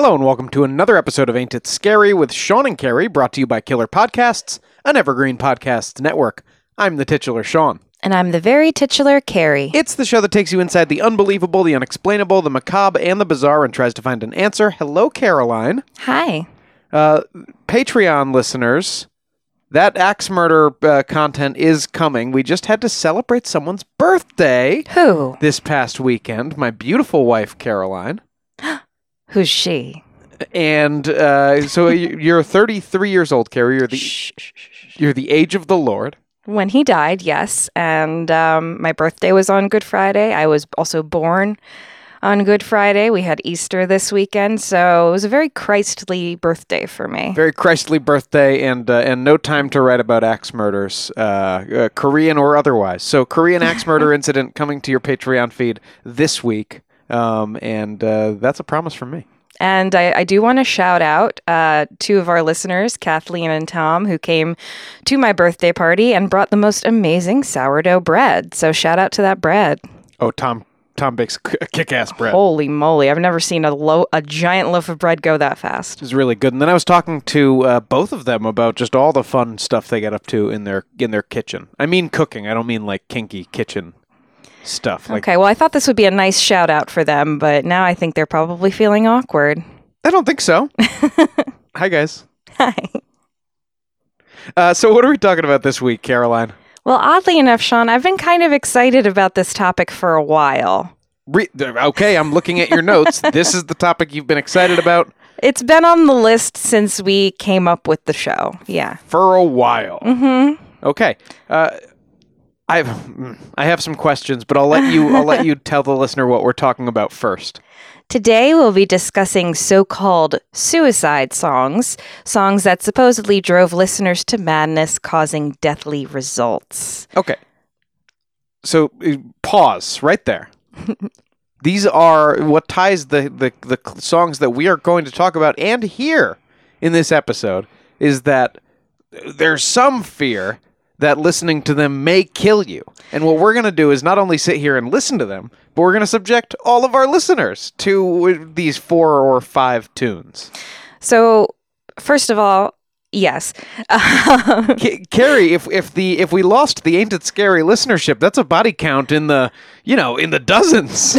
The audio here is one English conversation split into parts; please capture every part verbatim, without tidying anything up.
Hello and welcome to another episode of Ain't It Scary with Sean and Carrie, brought to you by Killer Podcasts, an Evergreen Podcasts network. I'm the titular Sean. And I'm the very titular Carrie. It's the show that takes you inside the unbelievable, the unexplainable, the macabre, and the bizarre and tries to find an answer. Hello, Caroline. Hi. Uh, Patreon listeners, that axe murder uh, content is coming. We just had to celebrate someone's birthday. Who? This past weekend. My beautiful wife, Caroline. Who's she? And uh, so you're thirty-three years old, Carrie. You're the Shh, shh, shh, shh. you're the age of the Lord. When he died, yes. And um, my birthday was on Good Friday. I was also born on Good Friday. We had Easter this weekend, so it was a very Christly birthday for me. Very Christly birthday, and uh, and no time to write about axe murders, uh, uh, Korean or otherwise. So Korean axe murder incident coming to your Patreon feed this week, um, and uh, that's a promise from me. And I, I do want to shout out uh, two of our listeners, Kathleen and Tom, who came to my birthday party and brought the most amazing sourdough bread. So shout out to that bread. Oh, Tom Tom bakes a kick-ass bread. Holy moly. I've never seen a lo- a giant loaf of bread go that fast. It's really good. And then I was talking to uh, both of them about just all the fun stuff they get up to in their in their kitchen. I mean cooking. I don't mean like kinky kitchen stuff. Like, okay, well, I thought this would be a nice shout out for them, but now I think they're probably feeling awkward. I don't think so. Hi, guys. Hi. Uh, so what are we talking about this week, Caroline? Well, oddly enough, Sean, I've been kind of excited about this topic for a while. Re- okay, I'm looking at your notes. This is the topic you've been excited about? It's been on the list since we came up with the show. Yeah. For a while. Mm-hmm. Okay. Uh, I've I have some questions, but I'll let you I'll let you tell the listener what we're talking about first. Today, we'll be discussing so-called suicide songs, songs that supposedly drove listeners to madness, causing deathly results. Okay. So, uh, pause right there. These are what ties the, the, the songs that we are going to talk about and hear in this episode is that there's some fear that listening to them may kill you. And what we're going to do is not only sit here and listen to them, but we're going to subject all of our listeners to these four or five tunes. So, first of all, yes. C- Carrie, if if the if we lost the Ain't It Scary listenership, that's a body count in the, you know, in the dozens.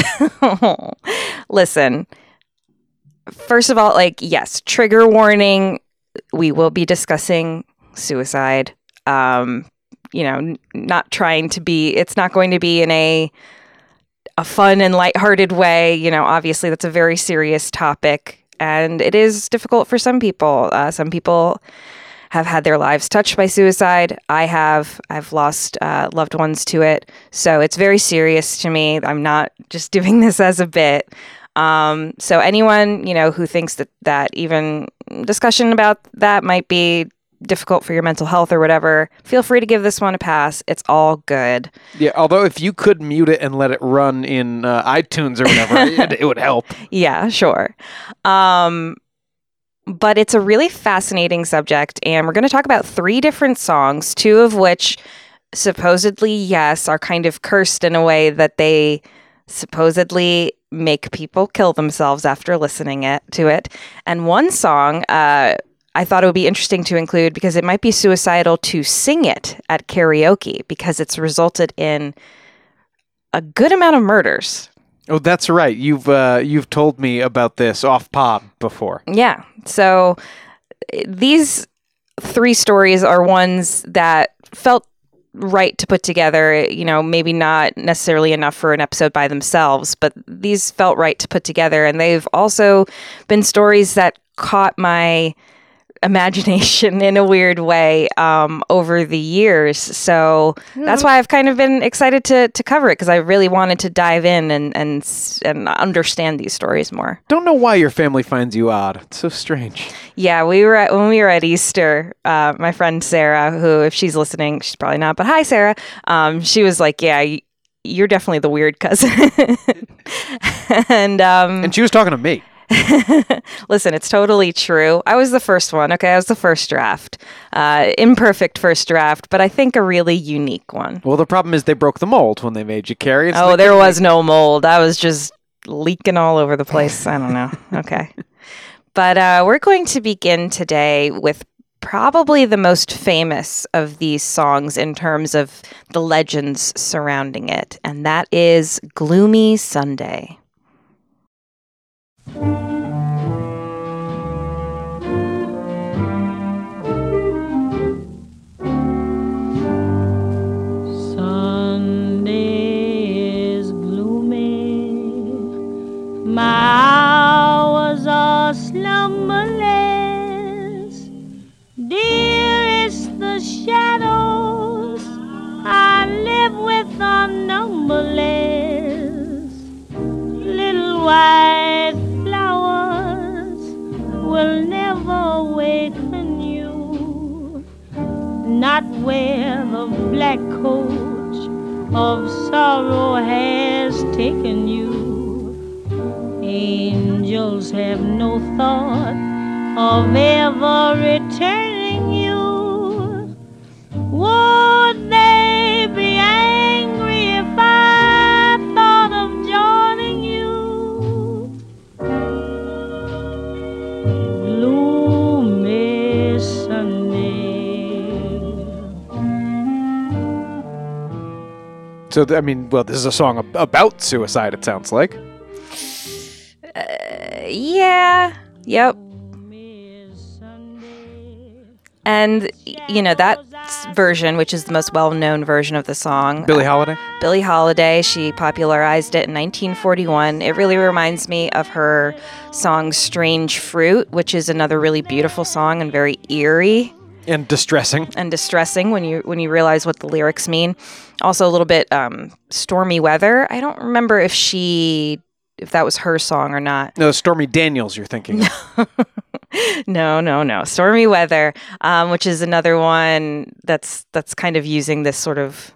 Listen, first of all, like, yes, trigger warning. We will be discussing suicide. Um, you know, n- not trying to be, it's not going to be in a a fun and lighthearted way. You know, obviously that's a very serious topic and it is difficult for some people. Uh, some people have had their lives touched by suicide. I have, I've lost uh, loved ones to it. So it's very serious to me. I'm not just doing this as a bit. Um, so anyone, you know, who thinks that, that even discussion about that might be difficult for your mental health or whatever, feel free to give this one a pass. It's all good. Yeah, although if you could mute it and let it run in uh, iTunes or whatever, it, it would help. Yeah, sure. Um, but it's a really fascinating subject, and we're going to talk about three different songs, two of which supposedly, yes, are kind of cursed in a way that they supposedly make people kill themselves after listening it to it. And one song, uh, I thought it would be interesting to include because it might be suicidal to sing it at karaoke because it's resulted in a good amount of murders. Oh, that's right. You've uh, you've told me about this off pod before. Yeah. So these three stories are ones that felt right to put together, you know, maybe not necessarily enough for an episode by themselves, but these felt right to put together. And they've also been stories that caught my imagination in a weird way um, over the years. So yeah. That's why I've kind of been excited to to cover it because I really wanted to dive in and, and and understand these stories more. Don't know why your family finds you odd. It's so strange. Yeah, we were at, when we were at Easter, uh, my friend Sarah, who if she's listening, she's probably not, but hi Sarah. Um, she was like, yeah, y- you're definitely the weird cousin. and um, and she was talking to me. Listen, it's totally true. I was the first one. Okay, I was the first draft. Uh, imperfect first draft, but I think a really unique one. Well, the problem is they broke the mold when they made you, Carrie. It's oh, like there was no mold. I was just leaking all over the place. I don't know. Okay. But uh, we're going to begin today with probably the most famous of these songs in terms of the legends surrounding it, and that is Gloomy Sunday. Sunday is gloomy, my hours are slumberless. Dearest, the shadows I live with are numberless. Little white flowers will never awaken you, not where the black coach of sorrow has taken you. Angels have no thought of ever returning you. Would they be angry if I thought of joining you? Gloomy Sunday. So, th- I mean, well, this is a song ab- about suicide, it sounds like. Uh, yeah. Yep. And, you know, that version, which is the most well-known version of the song. Billie Holiday? Uh, Billie Holiday, she popularized it in nineteen forty-one. It really reminds me of her song Strange Fruit, which is another really beautiful song and very eerie. And distressing. And distressing when you when you realize what the lyrics mean. Also a little bit um, Stormy Weather. I don't remember if she... if that was her song or not. No, Stormy Daniels you're thinking of. no, no, no. Stormy Weather, um, which is another one that's that's kind of using this sort of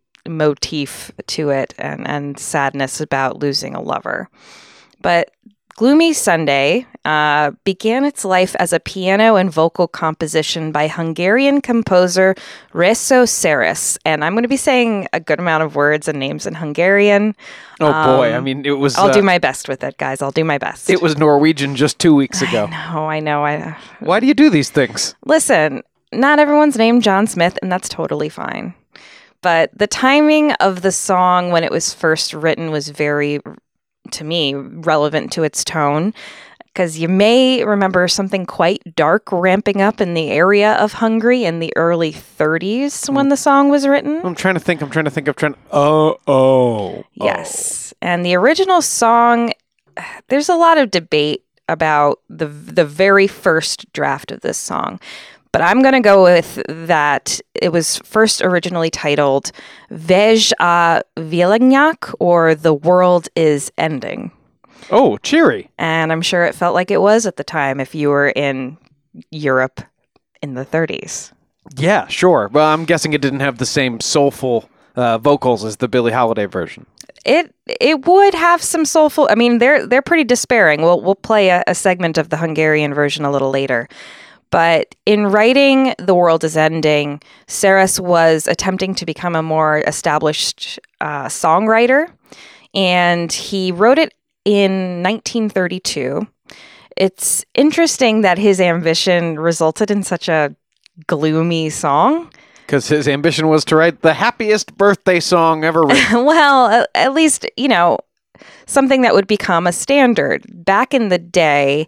motif to it and, and sadness about losing a lover. But Gloomy Sunday uh, began its life as a piano and vocal composition by Hungarian composer Rézső Szeress. And I'm going to be saying a good amount of words and names in Hungarian. Oh, um, boy. I mean, it was... I'll uh, do my best with it, guys. I'll do my best. It was Norwegian just two weeks ago. No, I know. I Why do you do these things? Listen, not everyone's named John Smith, and that's totally fine. But the timing of the song when it was first written was very, to me, relevant to its tone. Because you may remember something quite dark ramping up in the area of Hungary in the early thirties when the song was written. I'm trying to think. I'm trying to think. I'm trying to... Oh, oh. Yes. And the original song, there's a lot of debate about the the very first draft of this song. But I'm going to go with that it was first originally titled Vej a Világnak, or The World is Ending. Oh, cheery. And I'm sure it felt like it was at the time if you were in Europe in the thirties. Yeah, sure. Well, I'm guessing it didn't have the same soulful uh, vocals as the Billie Holiday version. It it would have some soulful. I mean, they're they're pretty despairing. We'll we'll play a, a segment of the Hungarian version a little later. But in writing The World is Ending, Szeress was attempting to become a more established uh, songwriter, and he wrote it in nineteen thirty-two. It's interesting that his ambition resulted in such a gloomy song. Because his ambition was to write the happiest birthday song ever written. Well, at least, you know, something that would become a standard. Back in the day...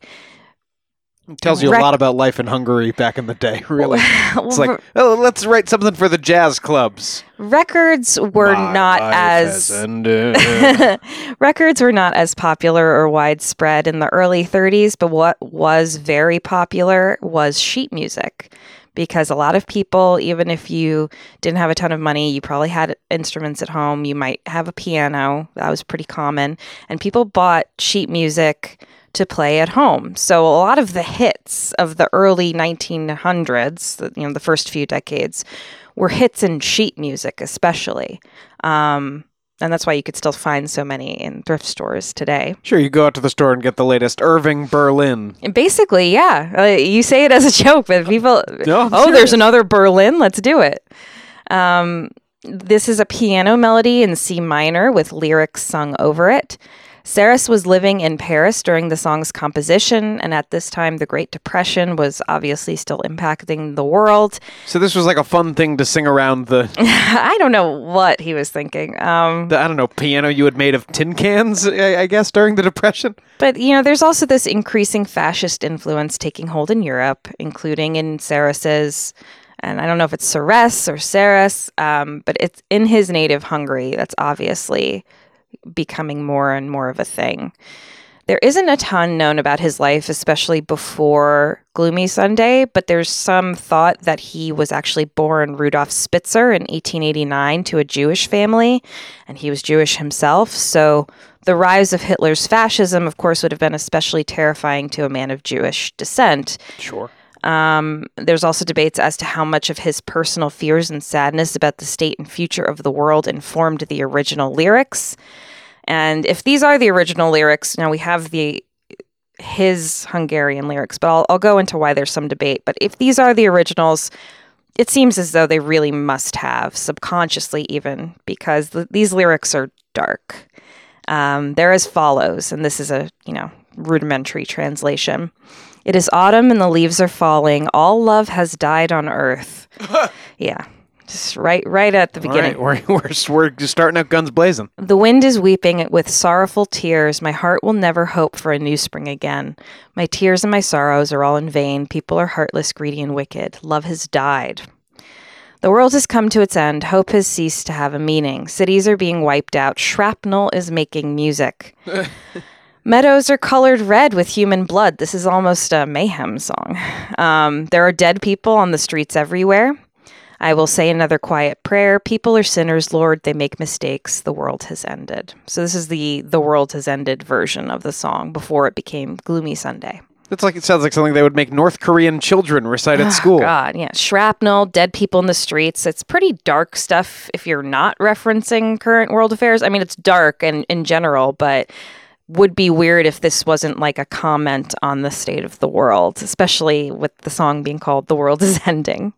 It tells you Rec- a lot about life in Hungary back in the day, really. Well, It's like, oh, let's write something for the jazz clubs. records were My not life as has ended. records were not as popular or widespread in the early thirties, but what was very popular was sheet music. Because a lot of people, even if you didn't have a ton of money, you probably had instruments at home. You might have a piano. That was pretty common. And people bought sheet music to play at home. So a lot of the hits of the early nineteen hundreds, you know, the first few decades, were hits in sheet music especially. Um, and that's why you could still find so many in thrift stores today. Sure, you go out to the store and get the latest Irving Berlin. Basically, yeah. Uh, you say it as a joke, but people, No, I'm oh, serious. there's another Berlin, let's do it. Um, this is a piano melody in C minor with lyrics sung over it. Saras was living in Paris during the song's composition, and at this time, the Great Depression was obviously still impacting the world. So this was like a fun thing to sing around the, I don't know what he was thinking. Um, the I don't know, piano you had made of tin cans, I, I guess, during the Depression. But, you know, there's also this increasing fascist influence taking hold in Europe, including in Saras's, and I don't know if it's Saras or Saras, um, but it's in his native Hungary. That's obviously becoming more and more of a thing. There isn't a ton known about his life, especially before Gloomy Sunday, but there's some thought that he was actually born Rudolf Spitzer in eighteen eighty-nine to a Jewish family, and he was Jewish himself. So the rise of Hitler's fascism, of course, would have been especially terrifying to a man of Jewish descent. Sure. Um, there's also debates as to how much of his personal fears and sadness about the state and future of the world informed the original lyrics. And if these are the original lyrics, now we have the his Hungarian lyrics, but I'll, I'll go into why there's some debate. But if these are the originals, it seems as though they really must have, subconsciously even, because th- these lyrics are dark. Um, they're as follows, and this is a, you know, rudimentary translation. It is autumn and the leaves are falling. All love has died on earth. Yeah, just right right at the beginning. All right, we're, we're, we're starting out guns blazing. The wind is weeping with sorrowful tears. My heart will never hope for a new spring again. My tears and my sorrows are all in vain. People are heartless, greedy, and wicked. Love has died. The world has come to its end. Hope has ceased to have a meaning. Cities are being wiped out. Shrapnel is making music. Meadows are colored red with human blood. This is almost a mayhem song. Um, there are dead people on the streets everywhere. I will say another quiet prayer. People are sinners, Lord. They make mistakes. The world has ended. So this is the the world has ended version of the song before it became Gloomy Sunday. It's like it sounds like something they would make North Korean children recite at Oh, school. God, yeah. Shrapnel, dead people in the streets. It's pretty dark stuff if you're not referencing current world affairs. I mean, it's dark and in general, but would be weird if this wasn't like a comment on the state of the world, especially with the song being called The World is Ending.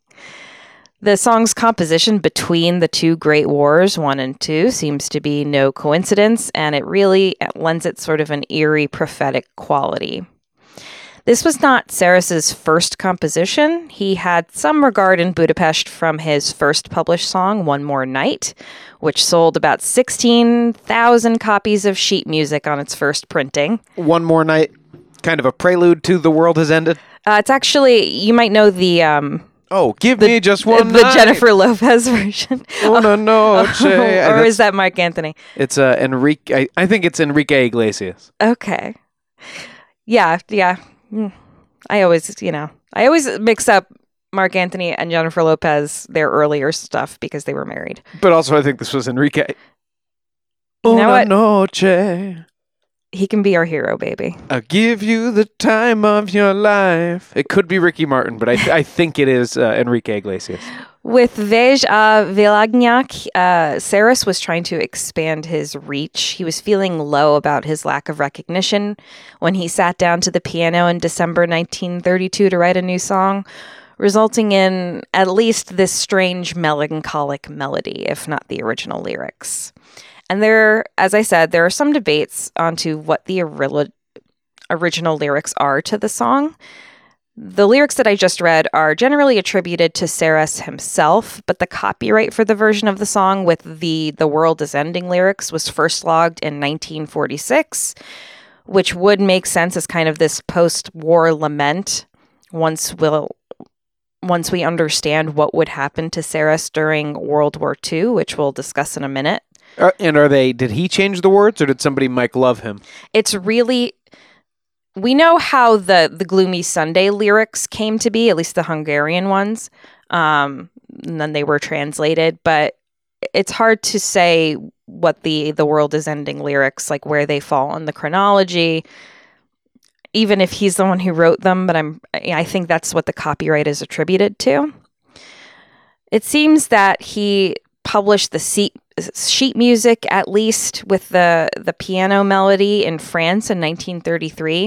The song's composition between the two great wars, one and two, seems to be no coincidence, and it really lends it sort of an eerie prophetic quality. This was not Saras's first composition. He had some regard in Budapest from his first published song, One More Night, which sold about sixteen thousand copies of sheet music on its first printing. One More Night, kind of a prelude to The World Has Ended. Uh, it's actually, you might know the... Um, Oh, give me just one the night. Jennifer Lopez version. Una noche. Or is that Mark Anthony? It's uh, Enrique. I, I think it's Enrique Iglesias. Okay. Yeah, yeah. Mm. I always, you know, I always mix up Mark Anthony and Jennifer Lopez, their earlier stuff, because they were married. But also, I think this was Enrique. You know Una what? noche. He can be our hero, baby. I'll give you the time of your life. It could be Ricky Martin, but I, th- I think it is uh, Enrique Iglesias. With Vej a Vilagnak, uh, Saras was trying to expand his reach. He was feeling low about his lack of recognition when he sat down to the piano in December nineteen thirty-two to write a new song, resulting in at least this strange melancholic melody, if not the original lyrics. And there, as I said, there are some debates onto what the ori- original lyrics are to the song. The lyrics that I just read are generally attributed to Saras himself, but the copyright for the version of the song with the The World is Ending lyrics was first logged in nineteen forty-six, which would make sense as kind of this post-war lament once we'll once we understand what would happen to Saras during World War Two, which we'll discuss in a minute. Uh, and are they, did he change the words or did somebody Mike Love him? It's really, we know how the, the Gloomy Sunday lyrics came to be, at least the Hungarian ones, um, and then they were translated, but it's hard to say what the, the World is Ending lyrics, like where they fall in the chronology, even if he's the one who wrote them, but I'm, I think that's what the copyright is attributed to. It seems that he published the seat sheet music, at least with the, the piano melody, in France in nineteen thirty-three.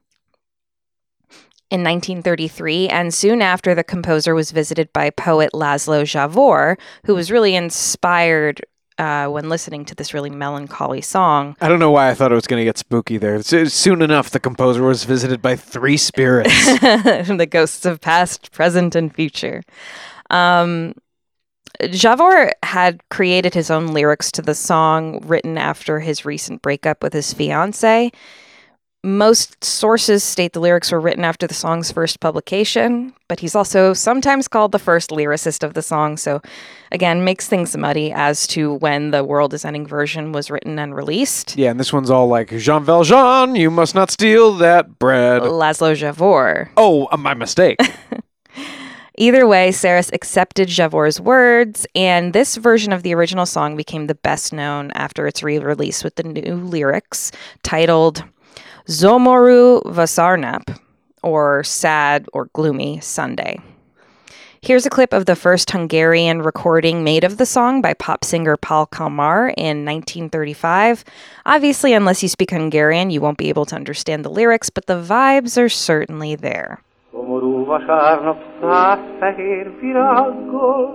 In nineteen thirty-three, and soon after, the composer was visited by poet Laszlo Javor, who was really inspired uh, when listening to this really melancholy song. I don't know why I thought it was going to get spooky there. So, soon enough, the composer was visited by three spirits. The ghosts of past, present, and future. Um, Javor had created his own lyrics to the song, written after his recent breakup with his fiancée. Most sources state the lyrics were written after the song's first publication, but he's also sometimes called the first lyricist of the song, so again, makes things muddy as to when the World Is Ending version was written and released. Yeah, and this one's all like, Jean Valjean, you must not steal that bread. Laszlo Javor. Oh, uh, my mistake. Either way, Saris accepted Javor's words, and this version of the original song became the best known after its re-release with the new lyrics titled Zomorú Vasárnap, or Sad or Gloomy Sunday. Here's a clip of the first Hungarian recording made of the song by pop singer Paul Kalmár in nineteen thirty-five. Obviously, unless you speak Hungarian, you won't be able to understand the lyrics, but the vibes are certainly there. Szomorú vasárnap száz fehér virággal,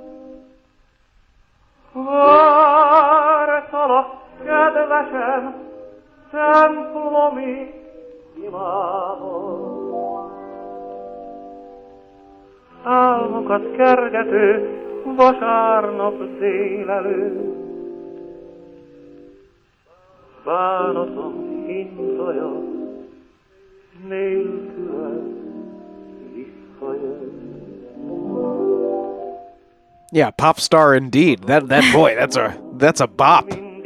vártalak kedvesem, templomi imádom. Álmokat kergető vasárnap délelőtt, bánatom hintaja nélküled. Yeah, pop star indeed. That that boy, that's a that's a bop.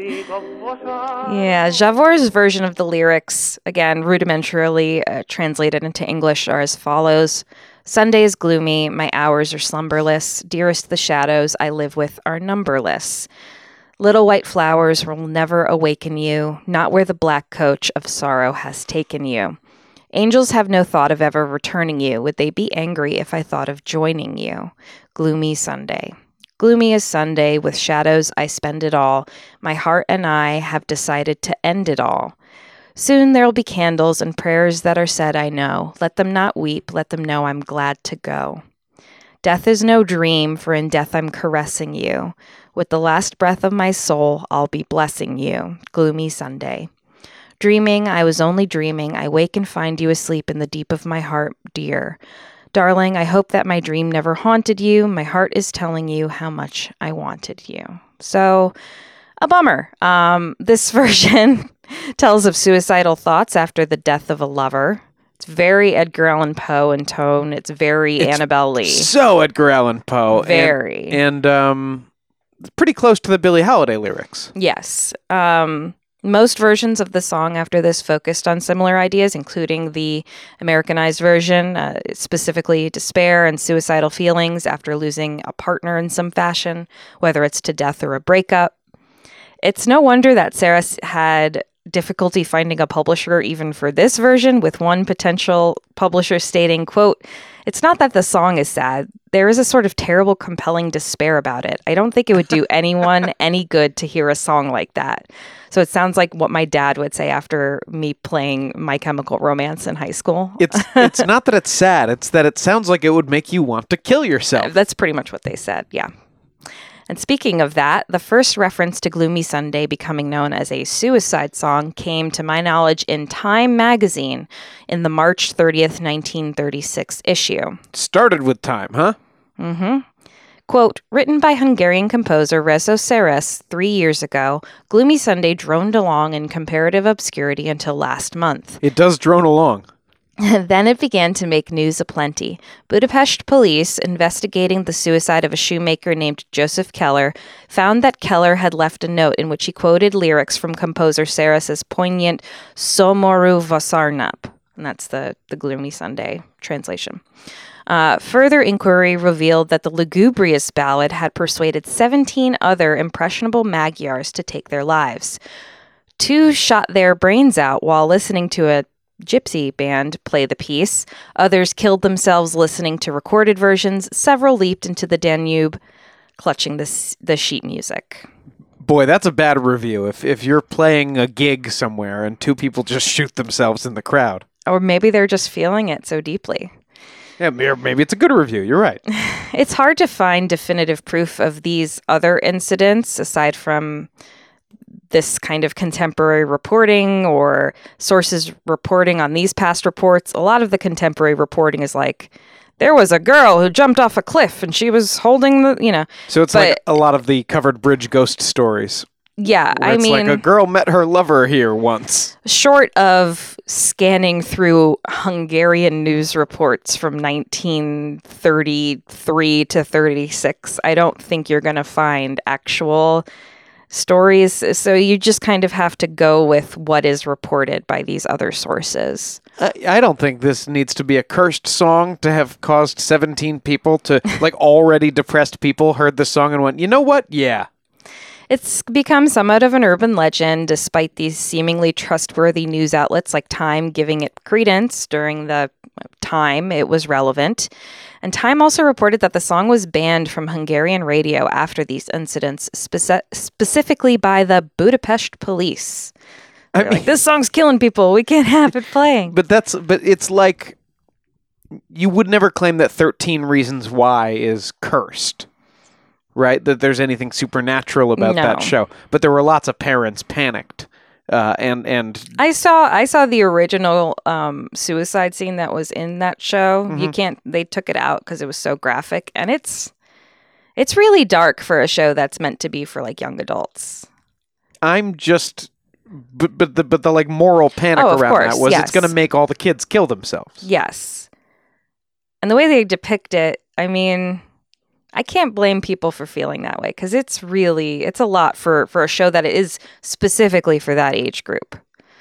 Yeah, Javor's version of the lyrics, again, rudimentarily uh, translated into English, are as follows. Sunday is gloomy, my hours are slumberless. Dearest, the shadows I live with are numberless. Little white flowers will never awaken you, not where the black coach of sorrow has taken you. Angels have no thought of ever returning you. Would they be angry if I thought of joining you? Gloomy Sunday. Gloomy as Sunday, with shadows I spend it all. My heart and I have decided to end it all. Soon there'll be candles and prayers that are said, I know. Let them not weep, let them know I'm glad to go. Death is no dream, for in death I'm caressing you. With the last breath of my soul, I'll be blessing you. Gloomy Sunday. Dreaming, I was only dreaming. I wake and find you asleep in the deep of my heart, dear. Darling, I hope that my dream never haunted you. My heart is telling you how much I wanted you. So, a bummer. Um, this version tells of suicidal thoughts after the death of a lover. It's very Edgar Allan Poe in tone. It's very It's Annabelle Lee. So Edgar Allan Poe. Very. And, and um, pretty close to the Billie Holiday lyrics. Yes. Um, most versions of the song after this focused on similar ideas, including the Americanized version, uh, specifically despair and suicidal feelings after losing a partner in some fashion, whether it's to death or a breakup. It's no wonder that Saris had difficulty finding a publisher even for this version, with one potential publisher stating, quote, "It's not that the song is sad. There is a sort of terrible, compelling despair about it. I don't think it would do anyone any good to hear a song like that." So it sounds like what my dad would say after me playing My Chemical Romance in high school. It's it's not that it's sad. It's that it sounds like it would make you want to kill yourself. That's pretty much what they said, yeah. And speaking of that, the first reference to Gloomy Sunday becoming known as a suicide song came, to my knowledge, in Time magazine in the March thirtieth, nineteen thirty-six issue. Started with Time, huh? Mm-hmm. Quote, written by Hungarian composer Rezo Saris three years ago, Gloomy Sunday droned along in comparative obscurity until last month. It does drone along. Then it began to make news aplenty. Budapest police, investigating the suicide of a shoemaker named Joseph Keller, found that Keller had left a note in which he quoted lyrics from composer Saris's poignant Szomorú Vasárnap. And that's the, the Gloomy Sunday translation. Uh, further inquiry revealed that the lugubrious ballad had persuaded seventeen other impressionable Magyars to take their lives. Two shot their brains out while listening to a gypsy band play the piece. Others killed themselves listening to recorded versions. Several leaped into the Danube, clutching the, the sheet music. Boy, that's a bad review. If if you're playing a gig somewhere and two people just shoot themselves in the crowd. Or maybe they're just feeling it so deeply. Yeah, may- maybe it's a good review. You're right. It's hard to find definitive proof of these other incidents aside from this kind of contemporary reporting or sources reporting on these past reports. A lot of the contemporary reporting is like, there was a girl who jumped off a cliff and she was holding the, you know. So it's But- like a lot of the covered bridge ghost stories. Yeah, where I it's mean, like a girl met her lover here once. short of scanning through Hungarian news reports from nineteen thirty-three to thirty-six, I don't think you're going to find actual stories. So you just kind of have to go with what is reported by these other sources. I, I don't think this needs to be a cursed song to have caused seventeen people to, like, already depressed people heard the song and went, you know what? Yeah. It's become somewhat of an urban legend, despite these seemingly trustworthy news outlets like Time giving it credence during the time it was relevant. And Time also reported that the song was banned from Hungarian radio after these incidents, speci- specifically by the Budapest police. I They're like, this song's killing people. We can't have it playing. But that's, but it's like, you would never claim that thirteen Reasons Why is cursed. Right? That there's anything supernatural about No. that show. But there were lots of parents panicked. Uh, and, and I saw I saw the original um, suicide scene that was in that show. Mm-hmm. You can't. They took it out because it was so graphic, and it's it's really dark for a show that's meant to be for like young adults. I'm just, but, but the, but the like moral panic Oh, of around course, that was yes. it's going to make all the kids kill themselves. Yes, and the way they depict it, I mean, I can't blame people for feeling that way because it's really it's a lot for for a show that is specifically for that age group.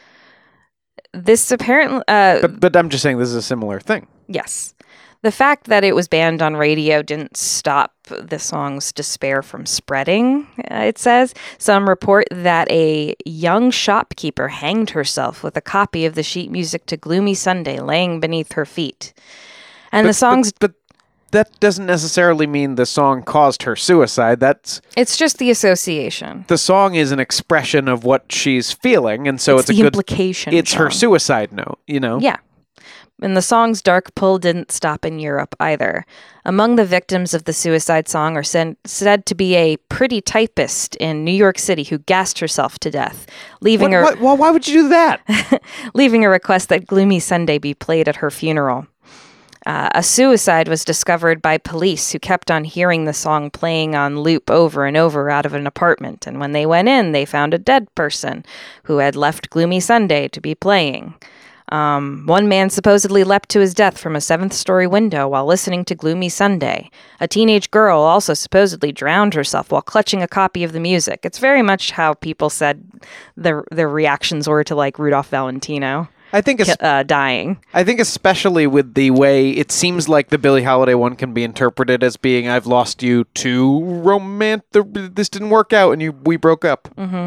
This apparently, uh, But, but I'm just saying this is a similar thing. yes. The fact that it was banned on radio didn't stop the song's despair from spreading, uh, it says. Some report that a young shopkeeper hanged herself with a copy of the sheet music to Gloomy Sunday laying beneath her feet. And But- the song's, but, but that doesn't necessarily mean the song caused her suicide. That's it's just the association. the song is an expression of what she's feeling, and so it's it's, the a good. implication. It's her Sean. suicide note. You know. Yeah. And the song's dark pull didn't stop in Europe either. Among the victims of the suicide song are said, said to be a pretty typist in New York City who gassed herself to death, leaving What, her what, well, why would you do that? leaving a request that Gloomy Sunday be played at her funeral. Uh, a suicide was discovered by police who kept on hearing the song playing on loop over and over out of an apartment. And when they went in, they found a dead person who had left Gloomy Sunday to be playing. Um, one man supposedly leapt to his death from a seventh-story window while listening to Gloomy Sunday. A teenage girl also supposedly drowned herself while clutching a copy of the music. It's very much how people said their their reactions were to like Rudolph Valentino I think it's uh, dying. I think especially with the way it seems like the Billie Holiday one can be interpreted as being "I've lost you to romantic. This didn't work out, and you we broke up." Mm-hmm.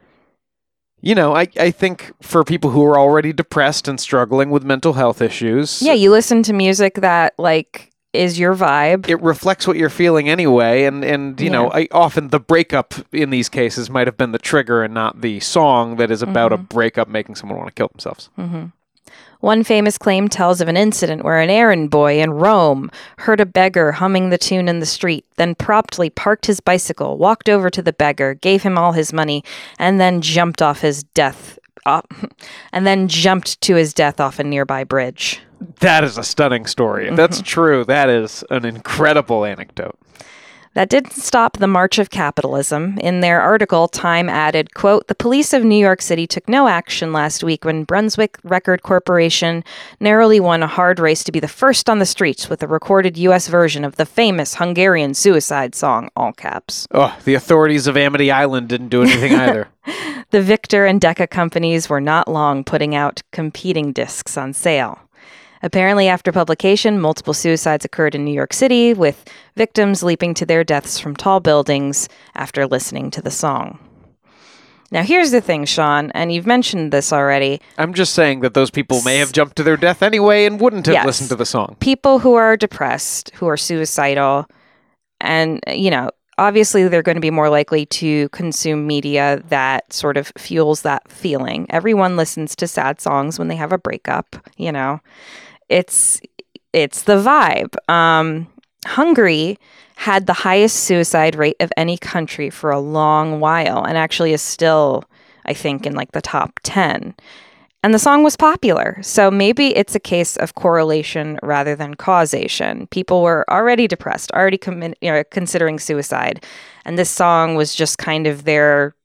You know, I I think for people who are already depressed and struggling with mental health issues, Yeah, you listen to music that like is your vibe. it reflects what you're feeling anyway, and and you know, Yeah. I, often the breakup in these cases might have been the trigger and not the song that is about Mm-hmm. a breakup making someone want to kill themselves. One famous claim tells of an incident where an errand boy in Rome heard a beggar humming the tune in the street, then promptly parked his bicycle, walked over to the beggar, gave him all his money, and then jumped off his death, uh, and then jumped to his death off a nearby bridge. That is a stunning story. If that's true, that is an incredible anecdote. That didn't stop the march of capitalism. In their article, Time added, quote, "The police of New York City took no action last week when Brunswick Record Corporation narrowly won a hard race to be the first on the streets with a recorded U S version of the famous Hungarian suicide song, all caps. Oh, the authorities of Amity Island didn't do anything either. The Victor and Decca companies were not long putting out competing discs on sale. Apparently, after publication, multiple suicides occurred in New York City, with victims leaping to their deaths from tall buildings after listening to the song. Now, here's the thing, Sean, and you've mentioned this already. I'm just saying that those people may have jumped to their death anyway and wouldn't have Yes. listened to the song. People who are depressed, who are suicidal, and, you know, obviously they're going to be more likely to consume media that sort of fuels that feeling. Everyone listens to sad songs when they have a breakup, you know. It's it's the vibe. Um, Hungary had the highest suicide rate of any country for a long while, and actually is still, I think, in like the top ten. And the song was popular. So maybe it's a case of correlation rather than causation. People were already depressed, already commi- you know, considering suicide. And this song was just kind of their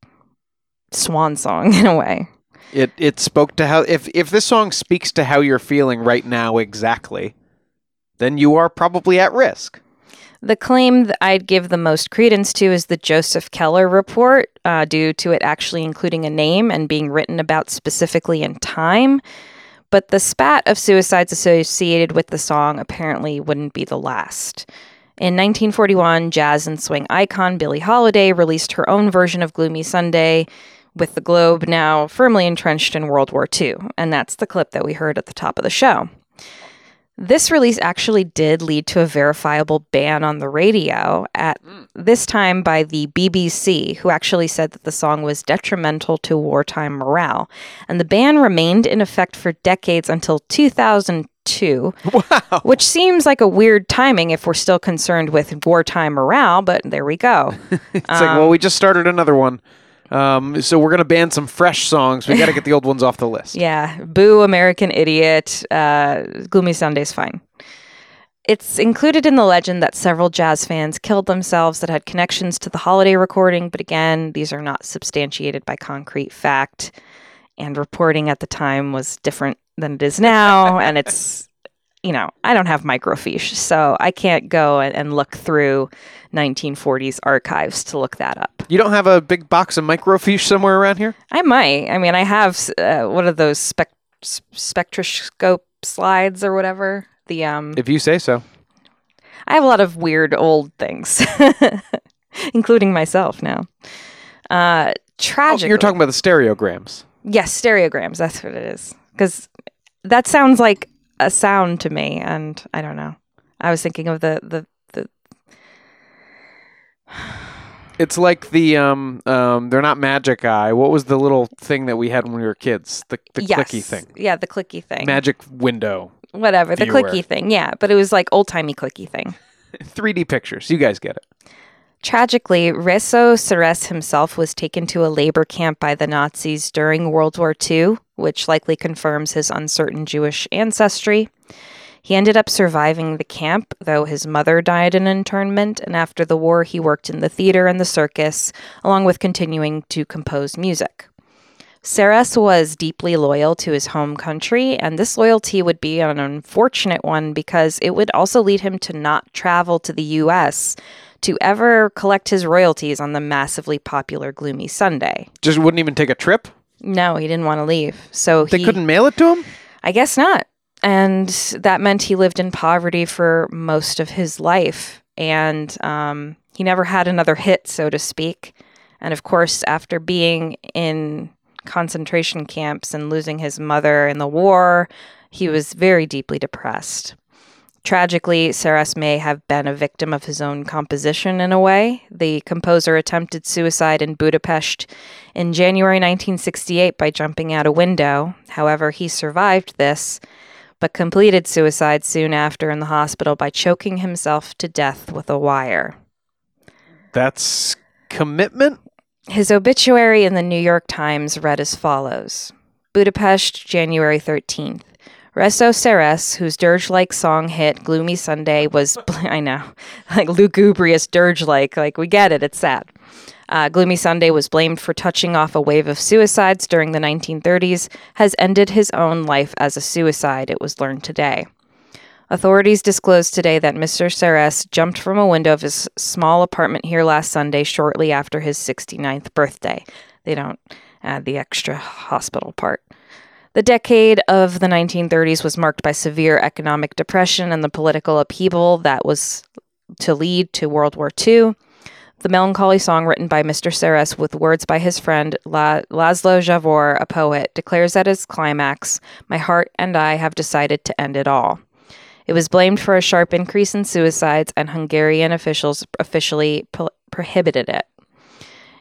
swan song in a way. It it spoke to how, if, if this song speaks to how you're feeling right now exactly, then you are probably at risk. The claim that I'd give the most credence to is the Joseph Keller report, uh, due to it actually including a name and being written about specifically in time. But the spat of suicides associated with the song apparently wouldn't be the last. In nineteen forty-one, jazz and swing icon Billie Holiday released her own version of Gloomy Sunday, with the globe now firmly entrenched in World War Two. And that's the clip that we heard at the top of the show. This release actually did lead to a verifiable ban on the radio, at this time by the B B C, who actually said that the song was detrimental to wartime morale. And the ban remained in effect for decades until two thousand two, Wow. which seems like a weird timing if we're still concerned with wartime morale, but there we go. It's like, well, we just started another one. Um, so we're going to ban some fresh songs. We got to get the old ones off the list. Yeah, boo, American Idiot, uh, Gloomy Sunday's fine. It's included in the legend that several jazz fans killed themselves that had connections to the Holiday recording, but again, these are not substantiated by concrete fact, and reporting at the time was different than it is now, and it's, you know, I don't have microfiche, so I can't go and, and look through nineteen forties archives to look that up. You don't have a big box of microfiche somewhere around here? I might. I mean, I have uh, one of those spec- spectroscope slides or whatever. The um, If you say so. I have a lot of weird old things, including myself now. Uh, Oh, tragic. you're talking about the stereograms. Yes, stereograms. That's what it is. Because that sounds like a sound to me, and I don't know. I was thinking of the the the. It's like the um um they're not Magic Eye. What was the little thing that we had when we were kids? The the yes. clicky thing. Yeah, the clicky thing. Magic window. Whatever, the viewer. clicky thing. Yeah, but it was like old-timey clicky thing. three D pictures. You guys get it. Tragically, Resso Serres himself was taken to a labor camp by the Nazis during World War Two, which likely confirms his uncertain Jewish ancestry. He ended up surviving the camp, though his mother died in internment, and after the war he worked in the theater and the circus, along with continuing to compose music. Serres was deeply loyal to his home country, and this loyalty would be an unfortunate one because it would also lead him to not travel to the U S to ever collect his royalties on the massively popular Gloomy Sunday. Just wouldn't even take a trip? No, he didn't want to leave. So They he, couldn't mail it to him? I guess not. And that meant he lived in poverty for most of his life. And um, he never had another hit, so to speak. And of course, after being in concentration camps and losing his mother in the war, he was very deeply depressed. Tragically, Serres may have been a victim of his own composition in a way. The composer attempted suicide in Budapest in January nineteen sixty-eight by jumping out a window. However, he survived this, but completed suicide soon after in the hospital by choking himself to death with a wire. That's commitment? His obituary in the New York Times read as follows. Budapest, January thirteenth. Resso Serres, whose dirge-like song hit Gloomy Sunday was, I know, like lugubrious dirge-like, like we get it, it's sad. Uh, Gloomy Sunday was blamed for touching off a wave of suicides during the nineteen thirties, has ended his own life as a suicide, it was learned today. Authorities disclosed today that Mister Serres jumped from a window of his small apartment here last Sunday shortly after his sixty-ninth birthday. They don't add the extra hospital part. The decade of the nineteen thirties was marked by severe economic depression and the political upheaval that was to lead to World War Two. The melancholy song written by Mister Serres with words by his friend La- Laszlo Javor, a poet, declares at its climax, "My heart and I have decided to end it all." It was blamed for a sharp increase in suicides, and Hungarian officials officially pro- prohibited it.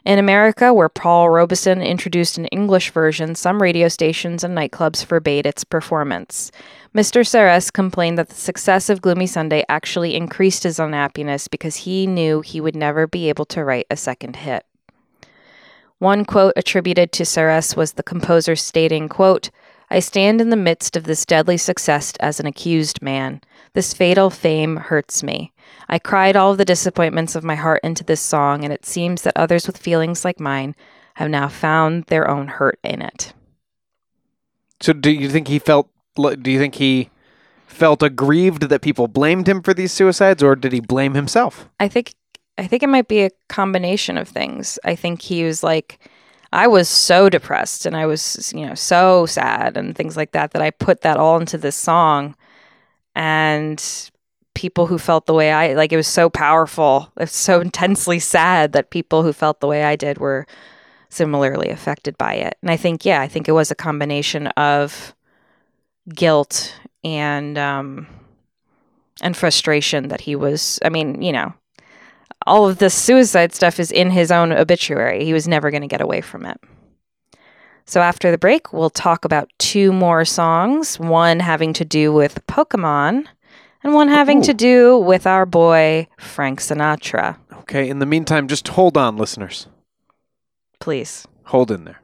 In America, where Paul Robeson introduced an English version, some radio stations and nightclubs forbade its performance. Mister Seres complained that the success of Gloomy Sunday actually increased his unhappiness because he knew he would never be able to write a second hit. One quote attributed to Seres was the composer stating, quote, "I stand in the midst of this deadly success as an accused man. This fatal fame hurts me. I cried all of the disappointments of my heart into this song, and it seems that others with feelings like mine have now found their own hurt in it." So do you think he felt, do you think he felt aggrieved that people blamed him for these suicides, or did he blame himself? I think I think it might be a combination of things. I think he was like, I was so depressed and I was, you know, so sad and things like that, that I put that all into this song. And people who felt the way I, like, it was so powerful. It's so intensely sad that people who felt the way I did were similarly affected by it. And I think, yeah, I think it was a combination of guilt and, um, and frustration that he was, I mean, you know, all of this suicide stuff is in his own obituary. He was never going to get away from it. So after the break, we'll talk about two more songs, one having to do with Pokemon and one having Ooh. to do with our boy, Frank Sinatra. Okay, in the meantime, just hold on, listeners. Please. Hold in there.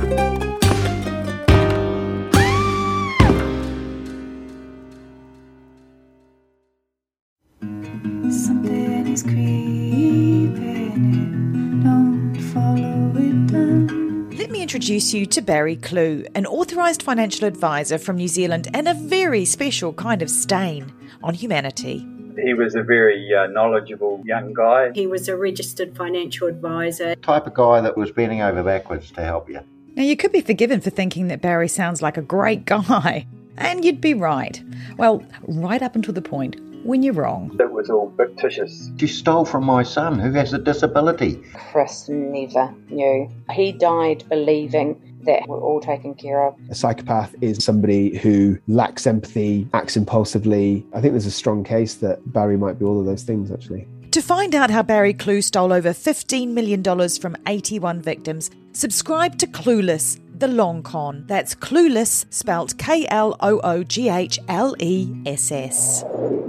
Something is creeping in, don't follow it down. Let me introduce you to Barry Clew, an authorised financial advisor from New Zealand and a very special kind of stain on humanity. He was a very uh, knowledgeable young guy. He was a registered financial advisor. Type of guy that was bending over backwards to help you. Now, you could be forgiven for thinking that Barry sounds like a great guy, and you'd be right. Well, right up until the point when you're wrong. It was all fictitious. You stole from my son who has a disability. Chris never knew. He died believing that we're all taken care of. A psychopath is somebody who lacks empathy, acts impulsively. I think there's a strong case that Barry might be all of those things, actually. To find out how Barry Clew stole over fifteen million dollars from eighty-one victims, subscribe to Clueless, the long con. That's Clueless, spelt K L O O G H L E S S.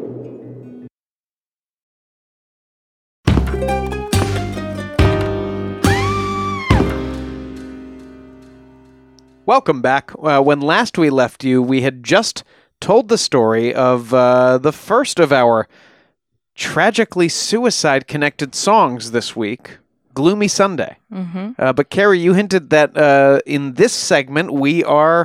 Welcome back. Uh, when last we left you, we had just told the story of uh, the first of our tragically suicide-connected songs this week, Gloomy Sunday. Mm-hmm. Uh, but Carrie, you hinted that uh, in this segment we are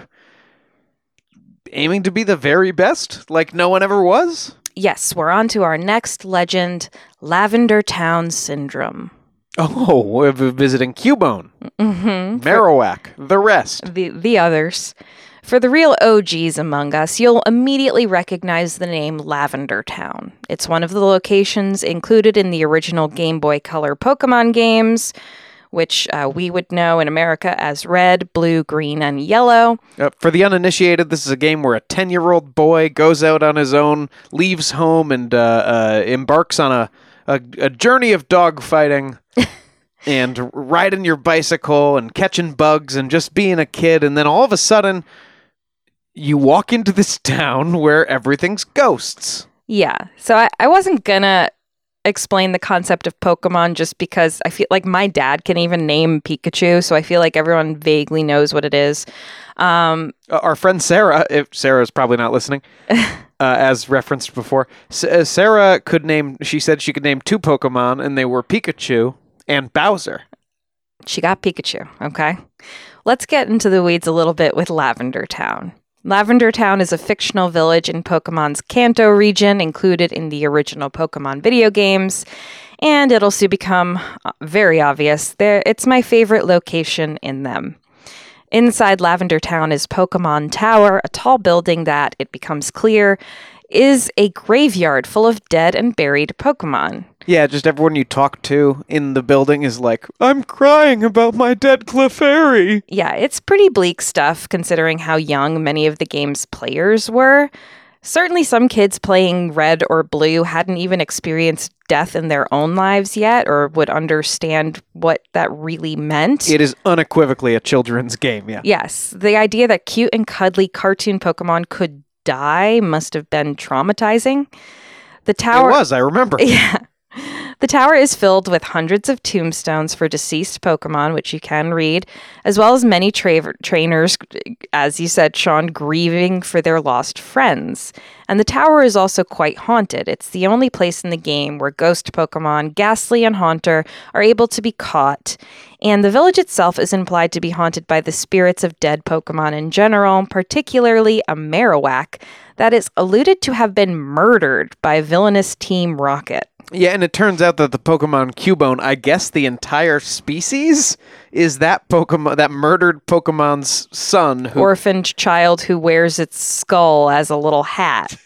aiming to be the very best, like no one ever was? Yes, we're on to our next legend, Lavender Town Syndrome. Oh, we're visiting Cubone, Mm-hmm. Marowak, the rest. The, the others. For the real O Gs among us, you'll immediately recognize the name Lavender Town. It's one of the locations included in the original Game Boy Color Pokemon games, which uh, we would know in America as Red, Blue, Green, and Yellow. Uh, for the uninitiated, this is a game where a ten-year-old boy goes out on his own, leaves home, and uh, uh, embarks on a, a, a journey of dogfighting and riding your bicycle and catching bugs and just being a kid. And then all of a sudden, you walk into this town where everything's ghosts. Yeah, so I, I wasn't gonna explain the concept of Pokemon just because I feel like my dad can even name Pikachu, so I feel like everyone vaguely knows what it is. Um, uh, our friend Sarah, if Sarah's probably not listening, uh, as referenced before, S- uh, Sarah could name, she said she could name two Pokemon, and they were Pikachu and Bowser. She got Pikachu, okay? Let's get into the weeds a little bit with Lavender Town. Lavender Town is a fictional village in Pokemon's Kanto region, included in the original Pokemon video games, and it'll soon become very obvious. There, it's my favorite location in them. Inside Lavender Town is Pokemon Tower, a tall building that, it becomes clear, is a graveyard full of dead and buried Pokemon. Yeah, just everyone you talk to in the building is like, I'm crying about my dead Clefairy. Yeah, it's pretty bleak stuff considering how young many of the game's players were. Certainly some kids playing red or blue hadn't even experienced death in their own lives yet or would understand what that really meant. It is unequivocally a children's game, yeah. Yes. The idea that cute and cuddly cartoon Pokemon could die must have been traumatizing. The tower It was, I remember. Yeah. The tower is filled with hundreds of tombstones for deceased Pokemon, which you can read, as well as many tra- trainers, as you said, Sean, grieving for their lost friends. And the tower is also quite haunted. It's the only place in the game where ghost Pokemon, Ghastly and Haunter, are able to be caught. And the village itself is implied to be haunted by the spirits of dead Pokemon in general, particularly a Marowak that is alluded to have been murdered by villainous Team Rocket. Yeah, and it turns out that the Pokemon Cubone, I guess the entire species, is that Pokemon, that murdered Pokemon's son. Who... Orphaned child who wears its skull as a little hat.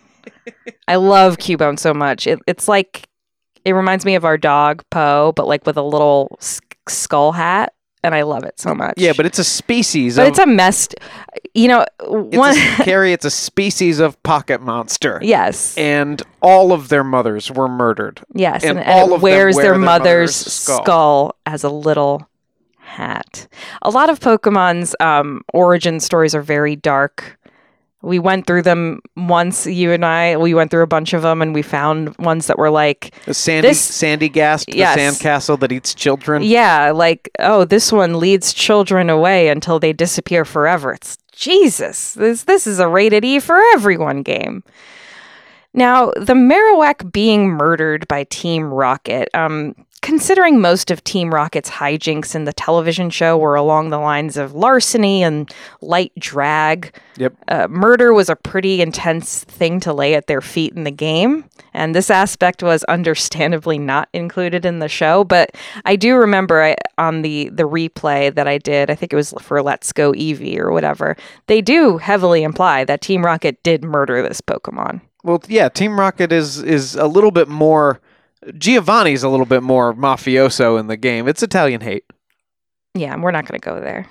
I love Cubone so much. It, it's like, it reminds me of our dog, Poe, but like with a little s- skull hat. And I love it so much. Yeah, but it's a species but of... it's a messed... You know... It's one... a, Carrie, it's a species of pocket monster. Yes. And all of their mothers were murdered. Yes, and, and, all and it of wears them wear their, their mother's, skull. skull as a little hat. A lot of Pokemon's um, origin stories are very dark. We went through them once, you and I. We went through a bunch of them, and we found ones that were like... The Sandy, this, Sandy Gast, yes. the sandcastle that eats children. Yeah, like, oh, this one leads children away until they disappear forever. It's Jesus. This, this is a rated E for everyone game. Now, the Marowak being murdered by Team Rocket, um, considering most of Team Rocket's hijinks in the television show were along the lines of larceny and light drag, yep. uh, murder was a pretty intense thing to lay at their feet in the game. And this aspect was understandably not included in the show. But I do remember I, on the, the replay that I did, I think it was for Let's Go Eevee or whatever, they do heavily imply that Team Rocket did murder this Pokemon. Well, yeah, Team Rocket is is a little bit more... Giovanni's a little bit more mafioso in the game. It's Italian hate. Yeah, we're not going to go there.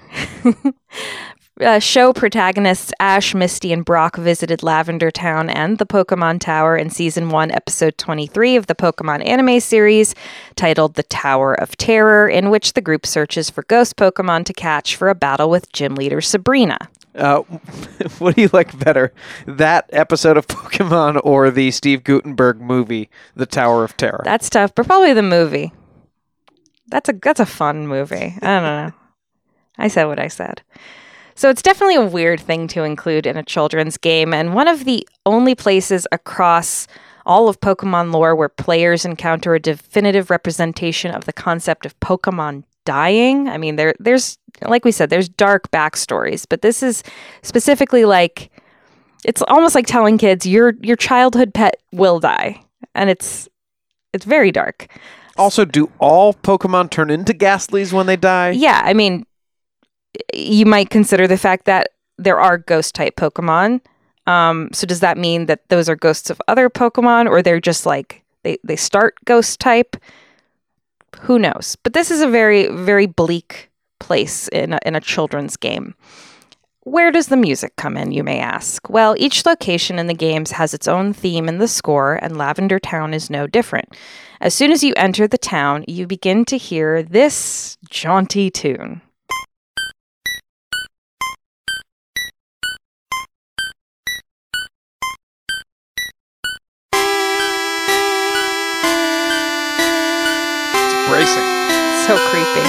uh, show protagonists Ash, Misty, and Brock visited Lavender Town and the Pokemon Tower in Season one, Episode twenty-three of the Pokemon anime series, titled The Tower of Terror, in which the group searches for ghost Pokemon to catch for a battle with gym leader Sabrina. Uh, what do you like better, that episode of Pokemon or the Steve Guttenberg movie, The Tower of Terror? That's tough, but probably the movie. That's a that's a fun movie. I don't know. I said what I said. So it's definitely a weird thing to include in a children's game, and one of the only places across all of Pokemon lore where players encounter a definitive representation of the concept of Pokemon dying. I mean, there there's, like we said, there's dark backstories, but this is specifically like, it's almost like telling kids your your childhood pet will die, and it's it's very dark. Also, do all Pokemon turn into Ghastlies when they die? Yeah, I mean, you might consider the fact that there are ghost type Pokemon. Um, so does that mean that those are ghosts of other Pokemon, or they're just like they they start ghost type? Who knows? But this is a very, very bleak place in a, in a children's game. Where does the music come in, you may ask? Well, each location in the games has its own theme in the score, and Lavender Town is no different. As soon as you enter the town, you begin to hear this jaunty tune. Bracing. So creepy.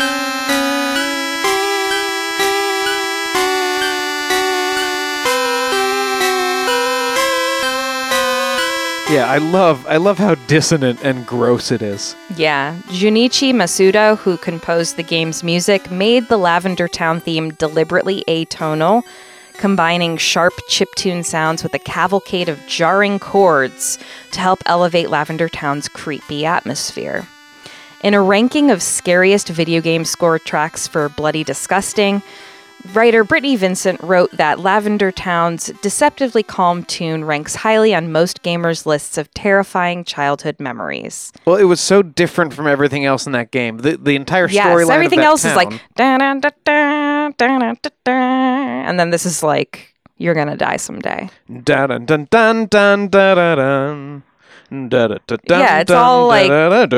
Yeah, I love I love how dissonant and gross it is. Yeah, Junichi Masuda, who composed the game's music, made the Lavender Town theme deliberately atonal, combining sharp chiptune sounds with a cavalcade of jarring chords to help elevate Lavender Town's creepy atmosphere. In a ranking of scariest video game score tracks for Bloody Disgusting, writer Brittany Vincent wrote that Lavender Town's deceptively calm tune ranks highly on most gamers' lists of terrifying childhood memories. Well, it was so different from everything else in that game. The the entire yes, storyline everything of that else town, is like da da da da da da da, and then this is like you're going to die someday. Dun dun dun dun dun dun dun. Yeah, it's all like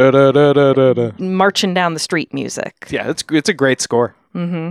marching down the street music. Yeah, it's it's a great score. Mm-hmm.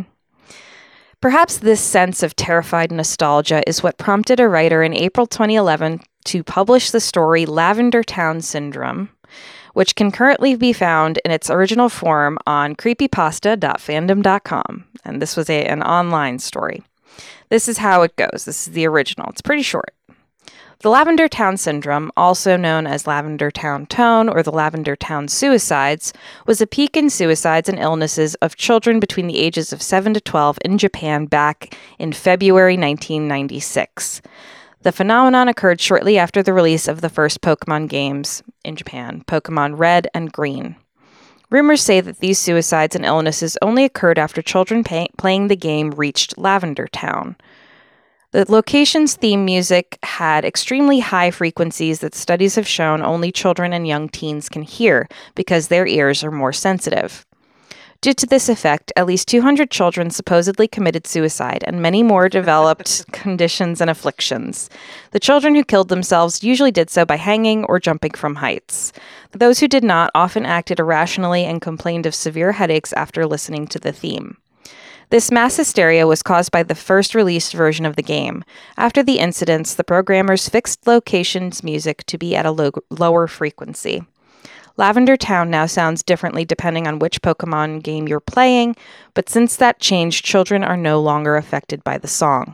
Perhaps this sense of terrified nostalgia is what prompted a writer in April twenty eleven to publish the story Lavender Town Syndrome, which can currently be found in its original form on creepypasta dot fandom dot com. And this was a, an online story. This is how it goes. This is the original. It's pretty short. The Lavender Town Syndrome, also known as Lavender Town Tone or the Lavender Town Suicides, was a peak in suicides and illnesses of children between the ages of seven to twelve in Japan back in February nineteen ninety-six. The phenomenon occurred shortly after the release of the first Pokemon games in Japan, Pokemon Red and Green. Rumors say that these suicides and illnesses only occurred after children pay- playing the game reached Lavender Town. The location's theme music had extremely high frequencies that studies have shown only children and young teens can hear because their ears are more sensitive. Due to this effect, at least two hundred children supposedly committed suicide, and many more developed conditions and afflictions. The children who killed themselves usually did so by hanging or jumping from heights. Those who did not often acted irrationally and complained of severe headaches after listening to the theme. This mass hysteria was caused by the first released version of the game. After the incidents, the programmers fixed location's music to be at a lo- lower frequency. Lavender Town now sounds differently depending on which Pokemon game you're playing, but since that change, children are no longer affected by the song.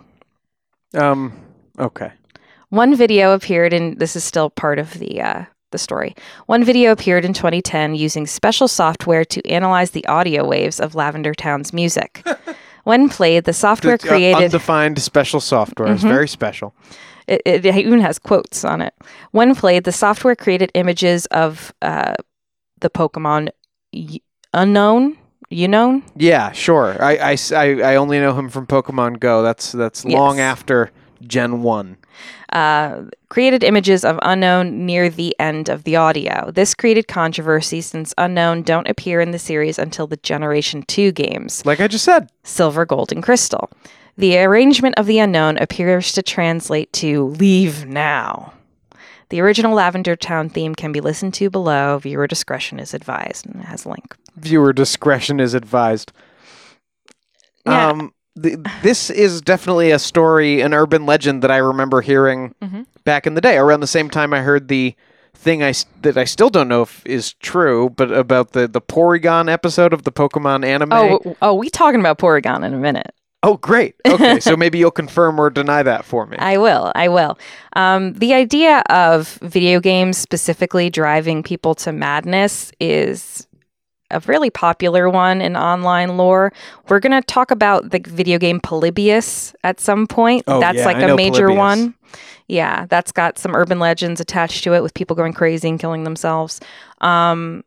Um, okay. One video appeared in, this is still part of the uh, the story. One video appeared in twenty ten using special software to analyze the audio waves of Lavender Town's music. When played, the software The, uh, created... undefined special software. It's Mhm. very special. It, it even has quotes on it. When played, the software created images of uh, the Pokemon y- Unknown, Unknown. Yeah, sure. I, I, I, I only know him from Pokemon Go. That's that's Yes. long after Gen one. Uh, created images of Unknown near the end of the audio. This created controversy since Unknown don't appear in the series until the Generation two games. Like I just said. Silver, Gold, and Crystal. The arrangement of the Unknown appears to translate to Leave Now. The original Lavender Town theme can be listened to below. Viewer discretion is advised. And it has a link. Viewer discretion is advised. Yeah. Um, th- this is definitely a story, an urban legend that I remember hearing Mhm. back in the day. Around the same time I heard the thing I, s- that I still don't know if is true, but about the, the Porygon episode of the Pokemon anime. Oh, oh, we talking about Porygon in a minute. Oh, great. Okay, so maybe you'll confirm or deny that for me. I will. I will. Um, the idea of video games specifically driving people to madness is a really popular one in online lore. We're going to talk about the video game Polybius at some point. Oh, that's yeah, like I a know major Polybius. one. Yeah, that's got some urban legends attached to it with people going crazy and killing themselves. Um,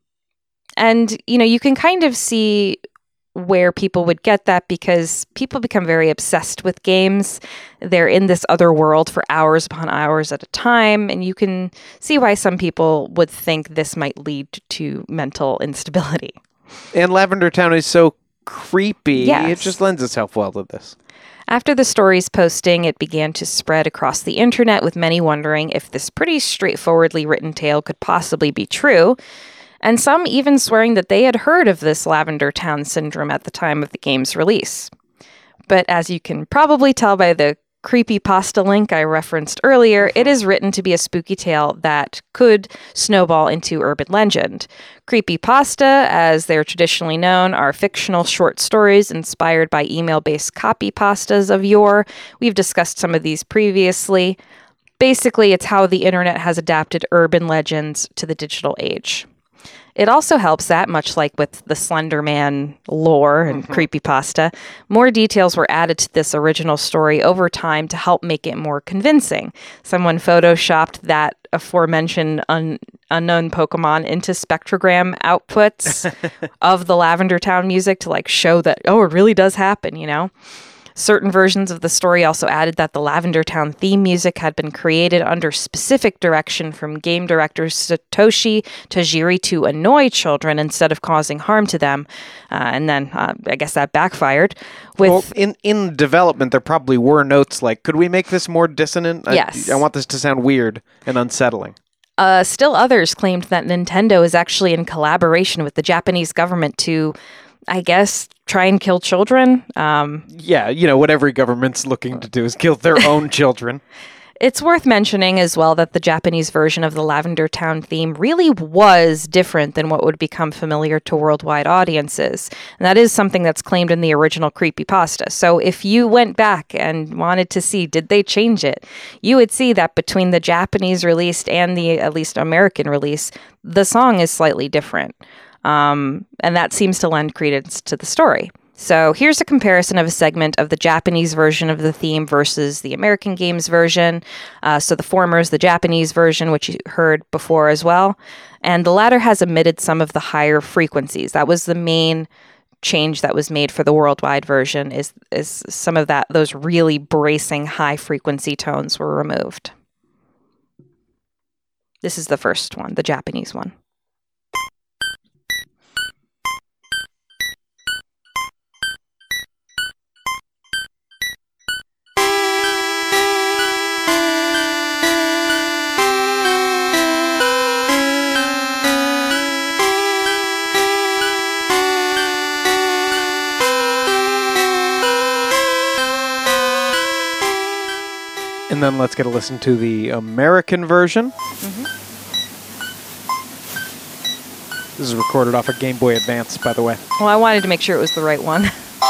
and, you know, you can kind of see where people would get that because people become very obsessed with games. They're in this other world for hours upon hours at a time, and you can see why some people would think this might lead to mental instability. And Lavender Town is so creepy. Yes. It just lends itself well to this. After the story's posting, it began to spread across the internet, with many wondering if this pretty straightforwardly written tale could possibly be true, and some even swearing that they had heard of this Lavender Town syndrome at the time of the game's release. But as you can probably tell by the creepypasta link I referenced earlier, it is written to be a spooky tale that could snowball into urban legend. Creepypasta, as they're traditionally known, are fictional short stories inspired by email-based copypastas of yore. We've discussed some of these previously. Basically, it's how the internet has adapted urban legends to the digital age. It also helps that, much like with the Slender Man lore and creepypasta, more details were added to this original story over time to help make it more convincing. Someone photoshopped that aforementioned un- unknown Pokemon into spectrogram outputs of the Lavender Town music to like show that, oh, it really does happen, you know? Certain versions of the story also added that the Lavender Town theme music had been created under specific direction from game director Satoshi Tajiri to annoy children instead of causing harm to them. Uh, and then uh, I guess that backfired. With well, in, in development, there probably were notes like, could we make this more dissonant? Yes. I, I want this to sound weird and unsettling. Uh, still others claimed that Nintendo is actually in collaboration with the Japanese government to, I guess, try and kill children. Um, yeah, you know, what every government's looking to do is kill their own children. It's worth mentioning as well that the Japanese version of the Lavender Town theme really was different than what would become familiar to worldwide audiences. And that is something that's claimed in the original creepypasta. So if you went back and wanted to see, did they change it? You would see that between the Japanese release and the, at least American release, the song is slightly different. Um, and that seems to lend credence to the story. So here's a comparison of a segment of the Japanese version of the theme versus the American games version. Uh, so the former is the Japanese version, which you heard before as well. And the latter has omitted some of the higher frequencies. That was the main change that was made for the worldwide version, is, is some of that, those really bracing high frequency tones were removed. This is the first one, the Japanese one. And then let's get a listen to the American version. Mm-hmm. This is recorded off a Game Boy Advance, by the way. Well, I wanted to make sure it was the right one.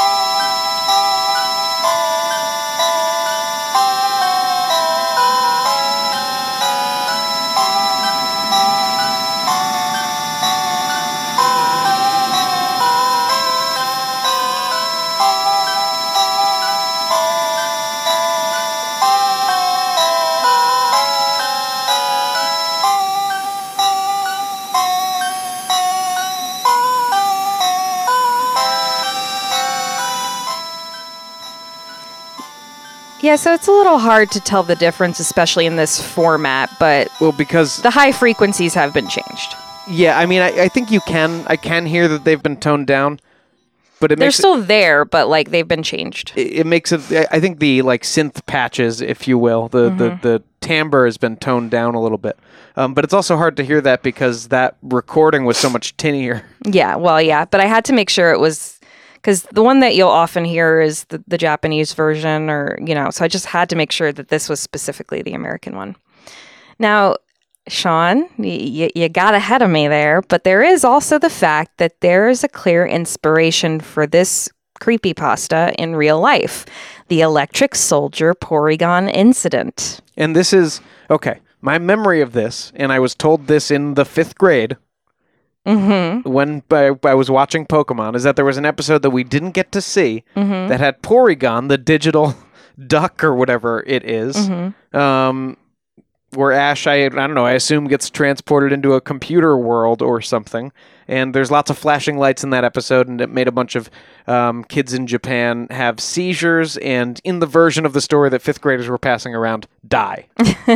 Yeah, so it's a little hard to tell the difference, especially in this format, but well, because the high frequencies have been changed. Yeah, I mean, I, I think you can, I can hear that they've been toned down, but it They're makes still it, there, but like they've been changed. It, it makes it, I think the like synth patches, if you will, the, Mm-hmm. the, the timbre has been toned down a little bit. Um, but it's also hard to hear that because that recording was so much tinnier. Yeah, well, yeah, but I had to make sure it was... Because the one that you'll often hear is the, the Japanese version, or, you know, so I just had to make sure that this was specifically the American one. Now, Sean, y- you got ahead of me there, but there is also the fact that there is a clear inspiration for this creepypasta in real life, the Electric Soldier Porygon incident. And this is, okay, my memory of this, and I was told this in the fifth grade, Mm-hmm. when I, I was watching Pokemon, is that there was an episode that we didn't get to see Mm-hmm. that had Porygon, the digital duck or whatever it is, Mm-hmm. um, where Ash, I, I don't know, I assume gets transported into a computer world or something. And there's lots of flashing lights in that episode, and it made a bunch of um, kids in Japan have seizures, and in the version of the story that fifth graders were passing around, die.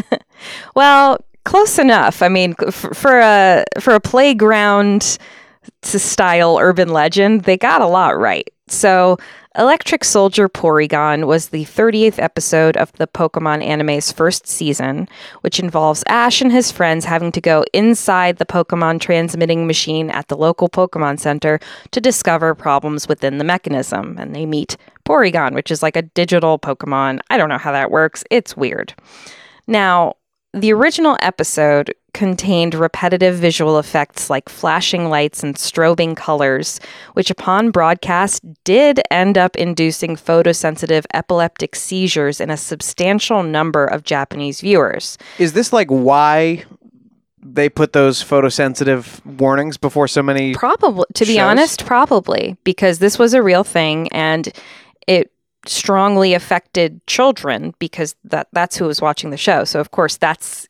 Well, close enough. I mean, for, for a for a playground to style urban legend, they got a lot right. So, Electric Soldier Porygon was the thirtieth episode of the Pokemon anime's first season, which involves Ash and his friends having to go inside the Pokemon transmitting machine at the local Pokemon Center to discover problems within the mechanism. And they meet Porygon, which is like a digital Pokemon. I don't know how that works. It's weird. Now, the original episode contained repetitive visual effects like flashing lights and strobing colors, which upon broadcast did end up inducing photosensitive epileptic seizures in a substantial number of Japanese viewers. Is this like why they put those photosensitive warnings before so many Probably, to be shows? honest, probably, because this was a real thing and it strongly affected children because that that's who was watching the show. So of course that's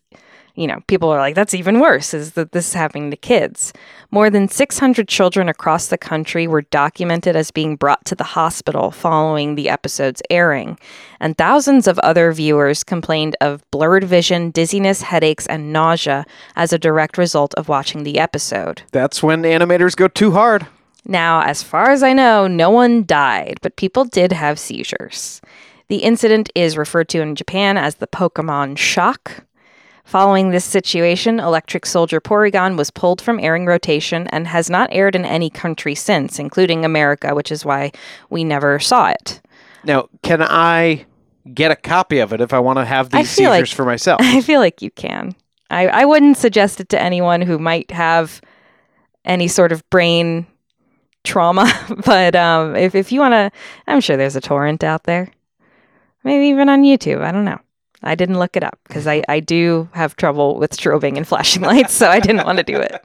you know, people are like, that's even worse, is that this is happening to kids. More than six hundred children across the country were documented as being brought to the hospital following the episode's airing. And thousands of other viewers complained of blurred vision, dizziness, headaches, and nausea as a direct result of watching the episode. That's when animators go too hard. Now, as far as I know, no one died, but people did have seizures. The incident is referred to in Japan as the Pokemon shock. Following this situation, Electric Soldier Porygon was pulled from airing rotation and has not aired in any country since, including America, which is why we never saw it. Now, can I get a copy of it if I want to have I these feel seizures like- for myself? I feel like you can. I, I wouldn't suggest it to anyone who might have any sort of brain trauma, but um, if, if you want to, I'm sure there's a torrent out there. Maybe even on YouTube. I don't know. I didn't look it up because I, I do have trouble with strobing and flashing lights, so I didn't want to do it.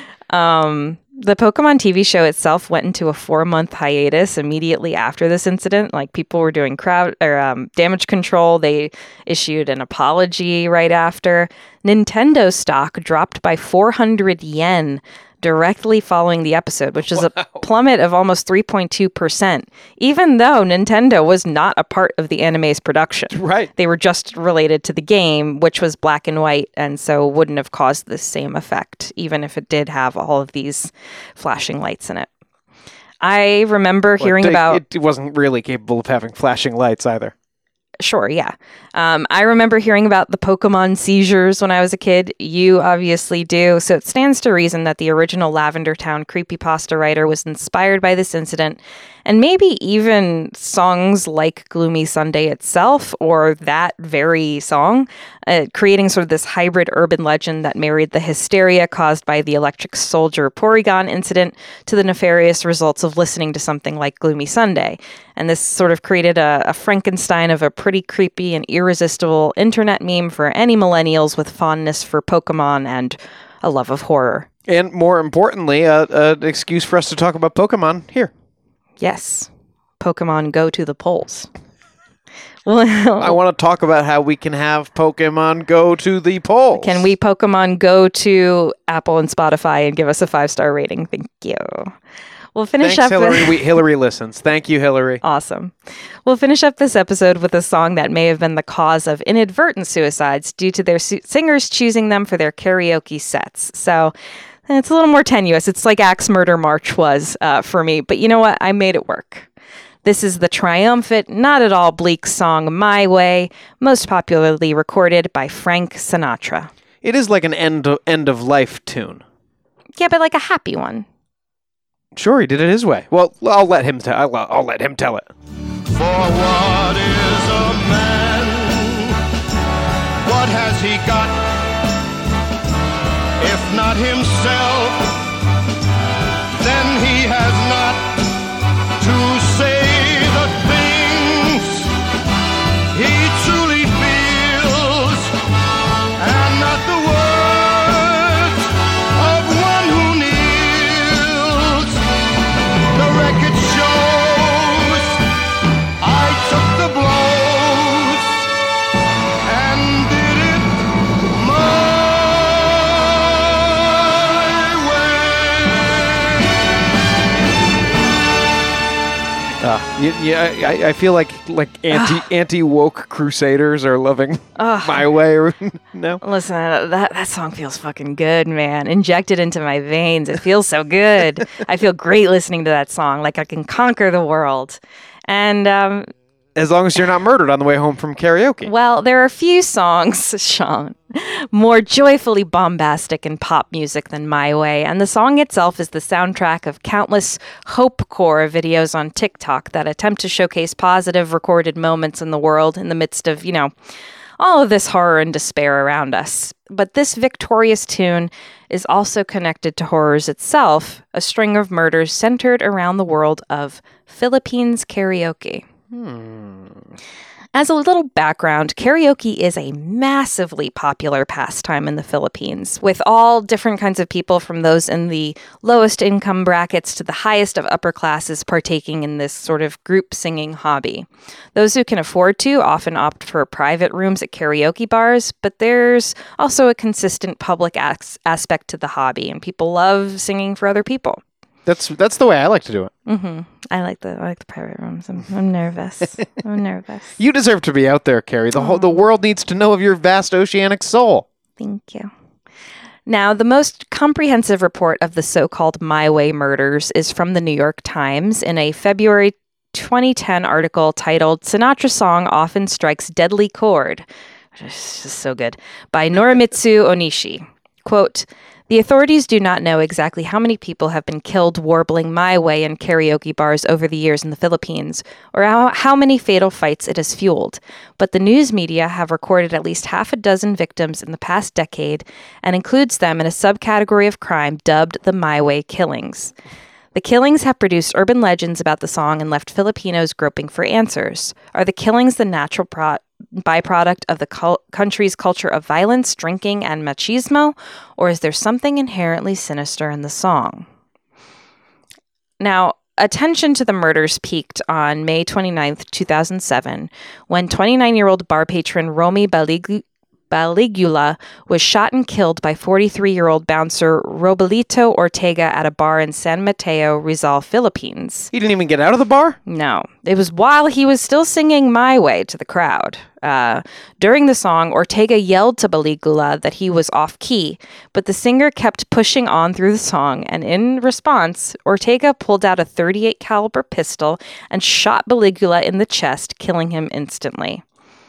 Um, the Pokemon T V show itself went into a four-month hiatus immediately after this incident. Like, people were doing crowd or um, damage control. They issued an apology right after. Nintendo stock dropped by four hundred yen directly following the episode, which is wow. a plummet of almost three point two percent, even though Nintendo was not a part of the anime's production. Right. They were just related to the game, which was black and white, and so wouldn't have caused the same effect, even if it did have all of these flashing lights in it. I remember Well, hearing they- about... It wasn't really capable of having flashing lights either. Sure, yeah. Um, I remember hearing about the Pokemon seizures when I was a kid. You obviously do. So it stands to reason that the original Lavender Town creepypasta writer was inspired by this incident, and maybe even songs like Gloomy Sunday itself, or that very song, uh, creating sort of this hybrid urban legend that married the hysteria caused by the Electric Soldier Porygon incident to the nefarious results of listening to something like Gloomy Sunday. And this sort of created a, a Frankenstein of a pretty creepy and irresistible internet meme for any millennials with fondness for Pokemon and a love of horror. And more importantly, uh, uh, an excuse for us to talk about Pokemon here. Yes. Pokemon go to the polls. Well, I want to talk about how we can have Pokemon go to the polls. Can we Pokemon go to Apple and Spotify and give us a five-star rating? Thank you. We'll finish Thanks, up. Hillary. we, Hillary listens. Thank you, Hillary. Awesome. We'll finish up this episode with a song that may have been the cause of inadvertent suicides due to their su- singers choosing them for their karaoke sets. So it's a little more tenuous. It's like Axe Murder March was uh, for me. But you know what? I made it work. This is the triumphant, not at all bleak song My Way, most popularly recorded by Frank Sinatra. It is like an end of, end of life tune. Yeah, but like a happy one. Sure, he did it his way. Well, I'll let him tell. I'll, I'll let him tell it. For what is a man? What has he got? If not himself, then he has not to say the things he truly feels, and not the words of one who kneels. The record shows I took the blows and did it my Uh, yeah, I, I feel like like anti anti woke crusaders are loving Ugh. My Way. Or, no, Listen, that that song feels fucking good, man. Injected into my veins. It feels so good. I feel great listening to that song. Like I can conquer the world. And um, as long as you're not murdered on the way home from karaoke. well, there are a few songs, Sean, more joyfully bombastic in pop music than My Way, and the song itself is the soundtrack of countless hopecore videos on TikTok that attempt to showcase positive recorded moments in the world in the midst of, you know, all of this horror and despair around us. But this victorious tune is also connected to horrors itself, a string of murders centered around the world of Philippines karaoke. Hmm. As a little background, karaoke is a massively popular pastime in the Philippines, with all different kinds of people from those in the lowest income brackets to the highest of upper classes partaking in this sort of group singing hobby. Those who can afford to often opt for private rooms at karaoke bars, but there's also a consistent public as- aspect to the hobby, and people love singing for other people. That's that's the way I like to do it. Mm-hmm. I like the I like the private rooms. I'm, I'm nervous. I'm nervous. You deserve to be out there, Carrie. The whole the world needs to know of your vast oceanic soul. Thank you. Now, the most comprehensive report of the so-called My Way murders is from the New York Times in a February twenty ten article titled "Sinatra Song Often Strikes Deadly Chord," which is just so good, by Norimitsu Onishi. Quote, "The authorities do not know exactly how many people have been killed warbling My Way in karaoke bars over the years in the Philippines, or how, how many fatal fights it has fueled, but the news media have recorded at least half a dozen victims in the past decade and includes them in a subcategory of crime dubbed the My Way killings. The killings have produced urban legends about the song and left Filipinos groping for answers. Are the killings the natural pro- byproduct of the cul- country's culture of violence, drinking, and machismo, or is there something inherently sinister in the song?" Now, attention to the murders peaked on May twenty-ninth, two thousand seven, when twenty-nine-year-old bar patron Romy Balig- Baligula was shot and killed by forty-three-year-old bouncer Robalito Ortega at a bar in San Mateo, Rizal, Philippines. He didn't even get out of the bar? No. It was while he was still singing My Way to the crowd. Uh, during the song, Ortega yelled to Baligula that he was off-key, but the singer kept pushing on through the song, and in response, Ortega pulled out a thirty-eight caliber pistol and shot Baligula in the chest, killing him instantly.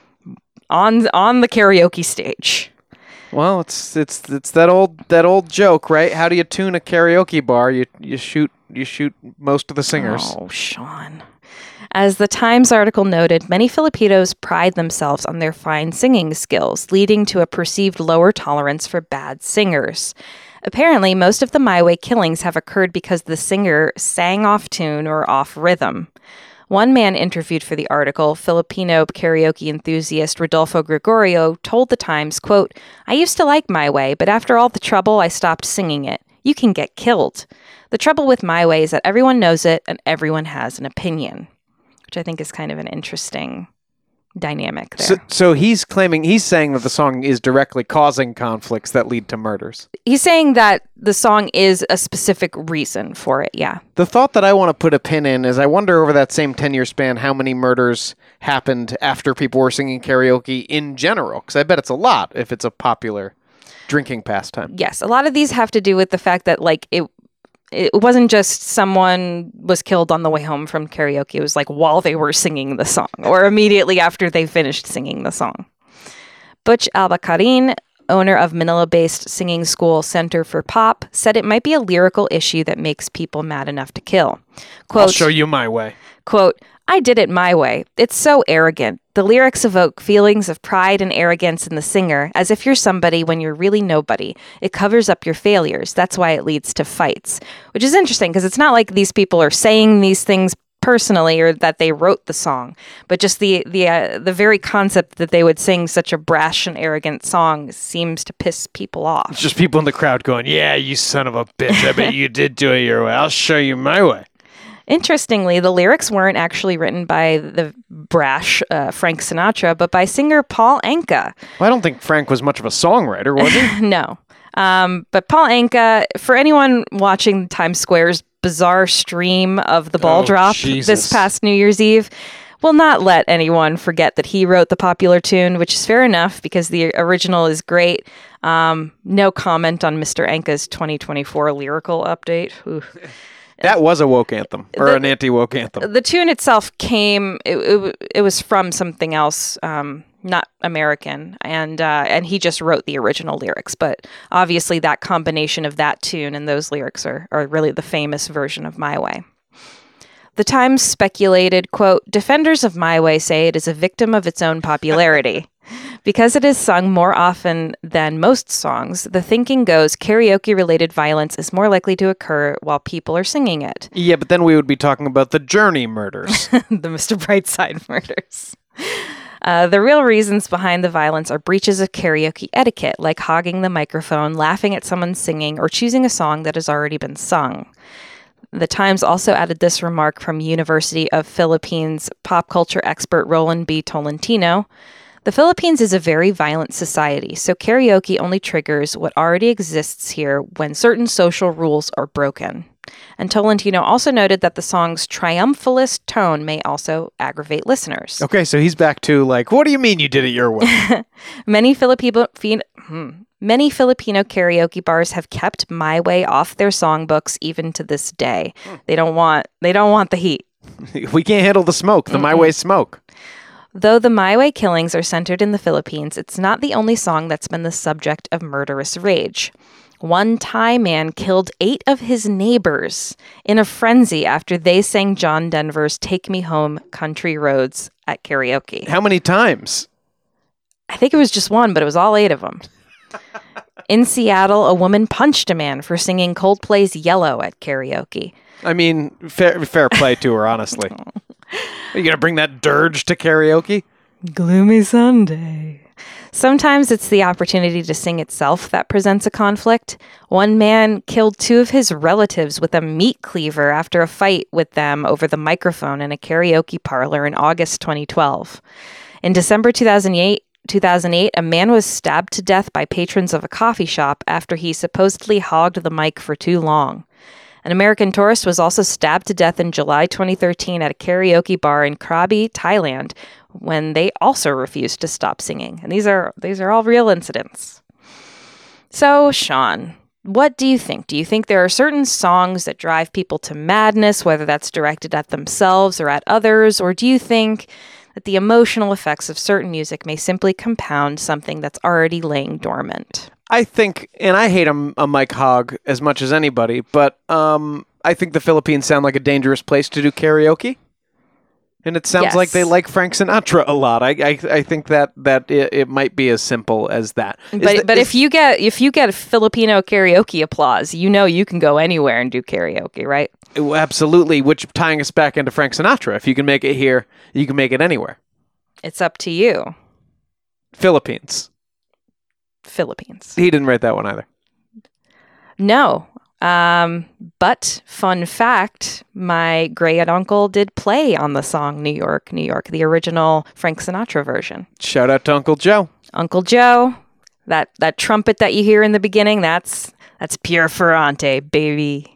On on the karaoke stage. Well, it's it's it's that old that old joke, right? How do you tune a karaoke bar? You you shoot you shoot most of the singers. Oh, Sean. As the Times article noted, many Filipinos pride themselves on their fine singing skills, leading to a perceived lower tolerance for bad singers. Apparently, most of the My Way killings have occurred because the singer sang off tune or off rhythm. One man interviewed for the article, Filipino karaoke enthusiast Rodolfo Gregorio, told the Times, quote, "I used to like My Way, but after all the trouble, I stopped singing it. You can get killed. The trouble with My Way is that everyone knows it and everyone has an opinion," which I think is kind of an interesting dynamic there. So, so he's claiming, he's saying that the song is directly causing conflicts that lead to murders. He's saying that the song is a specific reason for it, yeah. The thought that I want to put a pin in is I wonder over that same ten-year span how many murders happened after people were singing karaoke in general, because I bet it's a lot if it's a popular drinking pastime. Yes, a lot of these have to do with the fact that, like, it it wasn't just someone was killed on the way home from karaoke. It was like while they were singing the song or immediately after they finished singing the song. Butch Albacarin, owner of Manila-based singing school Center for Pop, said it might be a lyrical issue that makes people mad enough to kill. Quote, I'll show you my way. Quote, "I did it my way. It's so arrogant. The lyrics evoke feelings of pride and arrogance in the singer, as if you're somebody when you're really nobody. It covers up your failures. That's why it leads to fights." Which is interesting because it's not like these people are saying these things personally or that they wrote the song, but just the the uh, the very concept that they would sing such a brash and arrogant song seems to piss people off. It's just people in the crowd going, "Yeah, you son of a bitch. I bet you did do it your way. I'll show you my way." Interestingly, the lyrics weren't actually written by the brash uh, Frank Sinatra, but by singer Paul Anka. Well, I don't think Frank was much of a songwriter, was he? No. Um, but Paul Anka, for anyone watching Times Square's bizarre stream of the ball Oh, drop Jesus. this past New Year's Eve, will not let anyone forget that he wrote the popular tune, which is fair enough because the original is great. Um, no comment on Mister Anka's twenty twenty-four lyrical update. Ooh. That was a woke anthem, or The- an anti-woke anthem. The tune itself came, it, it, it was from something else, um, not American, and uh, and he just wrote the original lyrics. But obviously that combination of that tune and those lyrics are, are really the famous version of My Way. The Times speculated, quote, "Defenders of My Way say it is a victim of its own popularity. Because it is sung more often than most songs, the thinking goes karaoke-related violence is more likely to occur while people are singing it." Yeah, but then we would be talking about the Journey murders. The Mister Brightside murders. Uh, the real reasons behind the violence are breaches of karaoke etiquette, like hogging the microphone, laughing at someone singing, or choosing a song that has already been sung. The Times also added this remark from University of Philippines pop culture expert Roland B. Tolentino. The Philippines is a very violent society, so karaoke only triggers what already exists here when certain social rules are broken. And Tolentino also noted that the song's triumphalist tone may also aggravate listeners. Okay, so he's back to like, what do you mean you did it your way? Many Filipino hmm, many Filipino karaoke bars have kept My Way off their songbooks even to this day. They don't want they don't want the heat. We can't handle the smoke, the Mm-mm. My Way smoke. Though the My Way killings are centered in the Philippines, it's not the only song that's been the subject of murderous rage. One Thai man killed eight of his neighbors in a frenzy after they sang John Denver's Take Me Home, Country Roads at karaoke. How many times? I think it was just one, but it was all eight of them. In Seattle, a woman punched a man for singing Coldplay's Yellow at karaoke. I mean, fair, fair play to her, honestly. Are you going to bring that dirge to karaoke? Gloomy Sunday. Sometimes it's the opportunity to sing itself that presents a conflict. One man killed two of his relatives with a meat cleaver after a fight with them over the microphone in a karaoke parlor in August twenty twelve. In December two thousand eight, two thousand eight, a man was stabbed to death by patrons of a coffee shop after he supposedly hogged the mic for too long. An American tourist was also stabbed to death in July twenty thirteen at a karaoke bar in Krabi, Thailand, when they also refused to stop singing. And these are these are all real incidents. So, Sean, what do you think? Do you think there are certain songs that drive people to madness, whether that's directed at themselves or at others? Or do you think that the emotional effects of certain music may simply compound something that's already laying dormant? I think, and I hate a, a mic hog as much as anybody, but um, I think the Philippines sound like a dangerous place to do karaoke. And it sounds Yes. like they like Frank Sinatra a lot. I I, I think that that it, it might be as simple as that. Is But the- but is- if you get if you get Filipino karaoke applause, you know you can go anywhere and do karaoke, right? Well, absolutely, which tying us back into Frank Sinatra. If you can make it here, you can make it anywhere. It's up to you. Philippines. Philippines. He didn't write that one either. No. Um, but fun fact, my great uncle did play on the song New York, New York, the original Frank Sinatra version. Shout out to Uncle Joe. Uncle Joe, that that trumpet that you hear in the beginning, that's that's pure Ferrante, baby.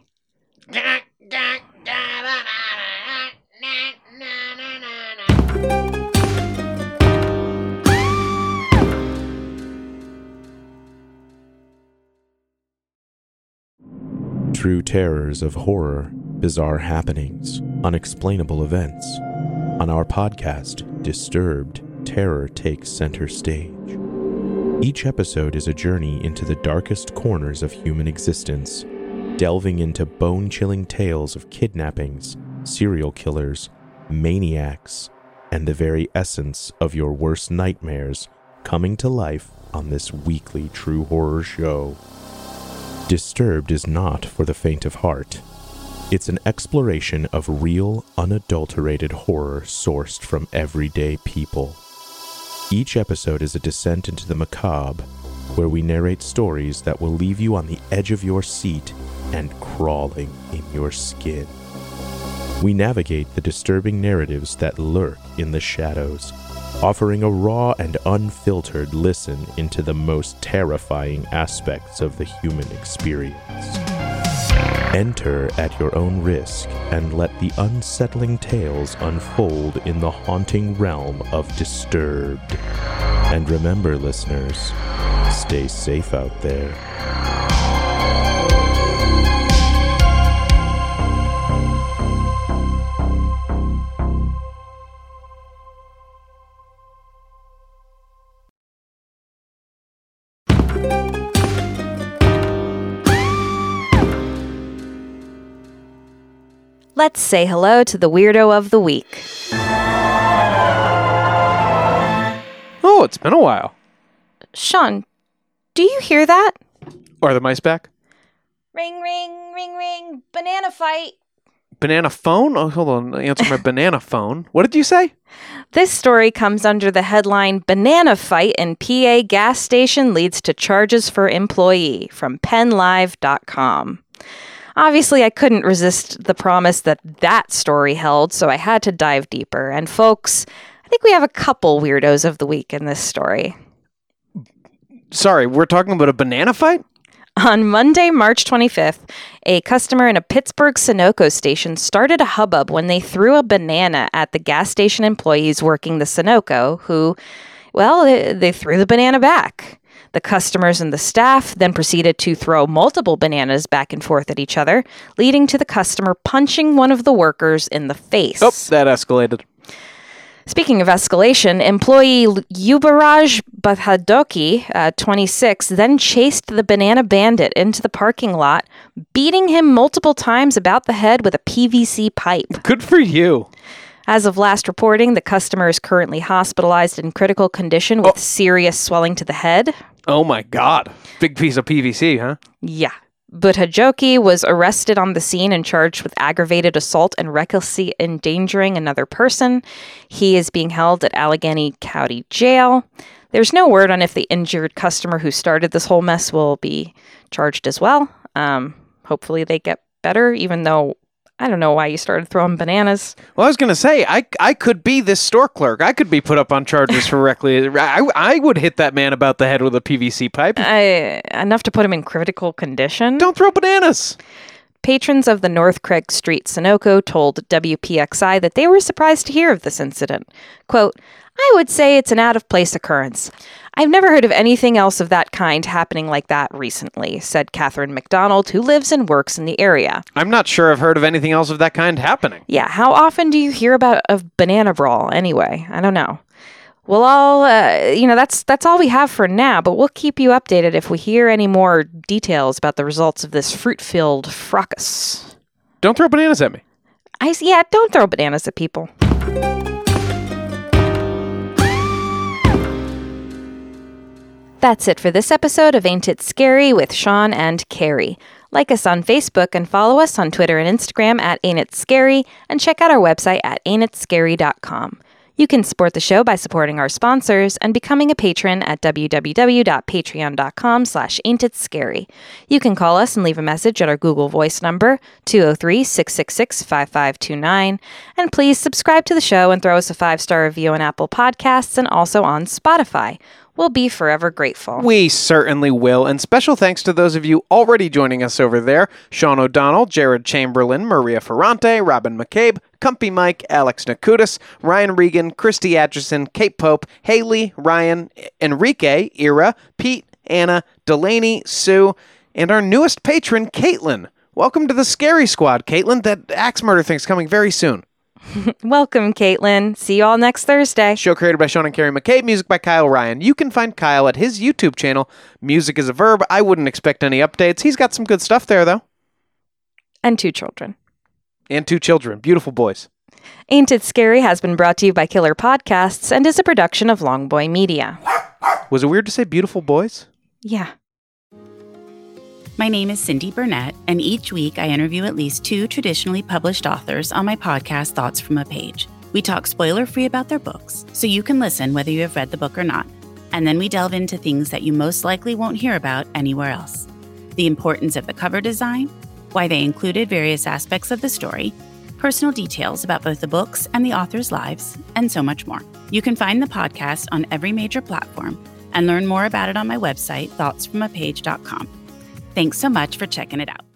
True terrors of horror, bizarre happenings, unexplainable events. On our podcast, Disturbed, terror takes center stage. Each episode is a journey into the darkest corners of human existence, delving into bone-chilling tales of kidnappings, serial killers, maniacs, and the very essence of your worst nightmares coming to life on this weekly true horror show. Disturbed is not for the faint of heart. It's an exploration of real, unadulterated horror sourced from everyday people. Each episode is a descent into the macabre, where we narrate stories that will leave you on the edge of your seat and crawling in your skin. We navigate the disturbing narratives that lurk in the shadows, offering a raw and unfiltered listen into the most terrifying aspects of the human experience. Enter at your own risk and let the unsettling tales unfold in the haunting realm of Disturbed. And remember, listeners, stay safe out there. Let's say hello to the weirdo of the week. Oh, it's been a while. Sean, do you hear that? Are the mice back? Ring, ring, ring, ring, banana fight. Banana phone? Oh, hold on. Answer my banana phone. What did you say? This story comes under the headline, Banana Fight in P A Gas Station Leads to Charges for Employee from penn live dot com. Obviously, I couldn't resist the promise that that story held, so I had to dive deeper. And folks, I think we have a couple weirdos of the week in this story. Sorry, we're talking about a banana fight? On Monday, March twenty-fifth, a customer in a Pittsburgh Sunoco station started a hubbub when they threw a banana at the gas station employees working the Sunoco, who, well, they, they threw the banana back. The customers and the staff then proceeded to throw multiple bananas back and forth at each other, leading to the customer punching one of the workers in the face. Oh, that escalated. Speaking of escalation, employee Yubaraj Bhadoki, uh, twenty-six, then chased the banana bandit into the parking lot, beating him multiple times about the head with a P V C pipe. Good for you. As of last reporting, the customer is currently hospitalized in critical condition with oh. serious swelling to the head. Oh my God. Big piece of P V C, huh? Yeah. Buthajoki was arrested on the scene and charged with aggravated assault and recklessly endangering another person. He is being held at Allegheny County Jail. There's no word on if the injured customer who started this whole mess will be charged as well. Um, hopefully they get better, even though I don't know why you started throwing bananas. Well, I was going to say, I I could be this store clerk. I could be put up on charges for reckless. I, I would hit that man about the head with a P V C pipe. I, enough to put him in critical condition. Don't throw bananas. Patrons of the North Craig Street Sunoco told W P X I that they were surprised to hear of this incident. Quote, I would say it's an out-of-place occurrence. I've never heard of anything else of that kind happening like that recently, said Catherine McDonald, who lives and works in the area. I'm not sure I've heard of anything else of that kind happening. Yeah, how often do you hear about a banana brawl anyway? I don't know. We'll all, uh, you know, that's that's all we have for now, but we'll keep you updated if we hear any more details about the results of this fruit-filled fracas. Don't throw bananas at me. I Yeah, don't throw bananas at people. That's it for this episode of Ain't It Scary with Sean and Carrie. Like us on Facebook and follow us on Twitter and Instagram at Ain't It Scary, and check out our website at ain't it scary dot com. You can support the show by supporting our sponsors and becoming a patron at w w w dot patreon dot com slash ain't it scary. You can call us and leave a message at our Google Voice number, two oh three, six six six, five five two nine. And please subscribe to the show and throw us a five-star review on Apple Podcasts and also on Spotify. We'll be forever grateful. We certainly will. And special thanks to those of you already joining us over there. Sean O'Donnell, Jared Chamberlain, Maria Ferrante, Robin McCabe, Cumpy Mike, Alex Nakutis, Ryan Regan, Christy Atchison, Kate Pope, Haley, Ryan, Enrique, Ira, Pete, Anna, Delaney, Sue, and our newest patron, Caitlin. Welcome to the Scary Squad, Caitlin. That axe murder thing's coming very soon. Welcome, Caitlin. See you all next Thursday. Show created by Sean and Carrie McCabe, music by Kyle Ryan. You can find Kyle at his YouTube channel, Music is a Verb. I wouldn't expect any updates. He's got some good stuff there, though. And two children. And two children. Beautiful boys. Ain't It Scary has been brought to you by Killer Podcasts and is a production of Longboy Media. Was it weird to say beautiful boys? Yeah. My name is Cindy Burnett, and each week I interview at least two traditionally published authors on my podcast, Thoughts from a Page. We talk spoiler-free about their books, so you can listen whether you have read the book or not. And then we delve into things that you most likely won't hear about anywhere else. The importance of the cover design, why they included various aspects of the story, personal details about both the books and the authors' lives, and so much more. You can find the podcast on every major platform and learn more about it on my website, thoughts from a page dot com. Thanks so much for checking it out.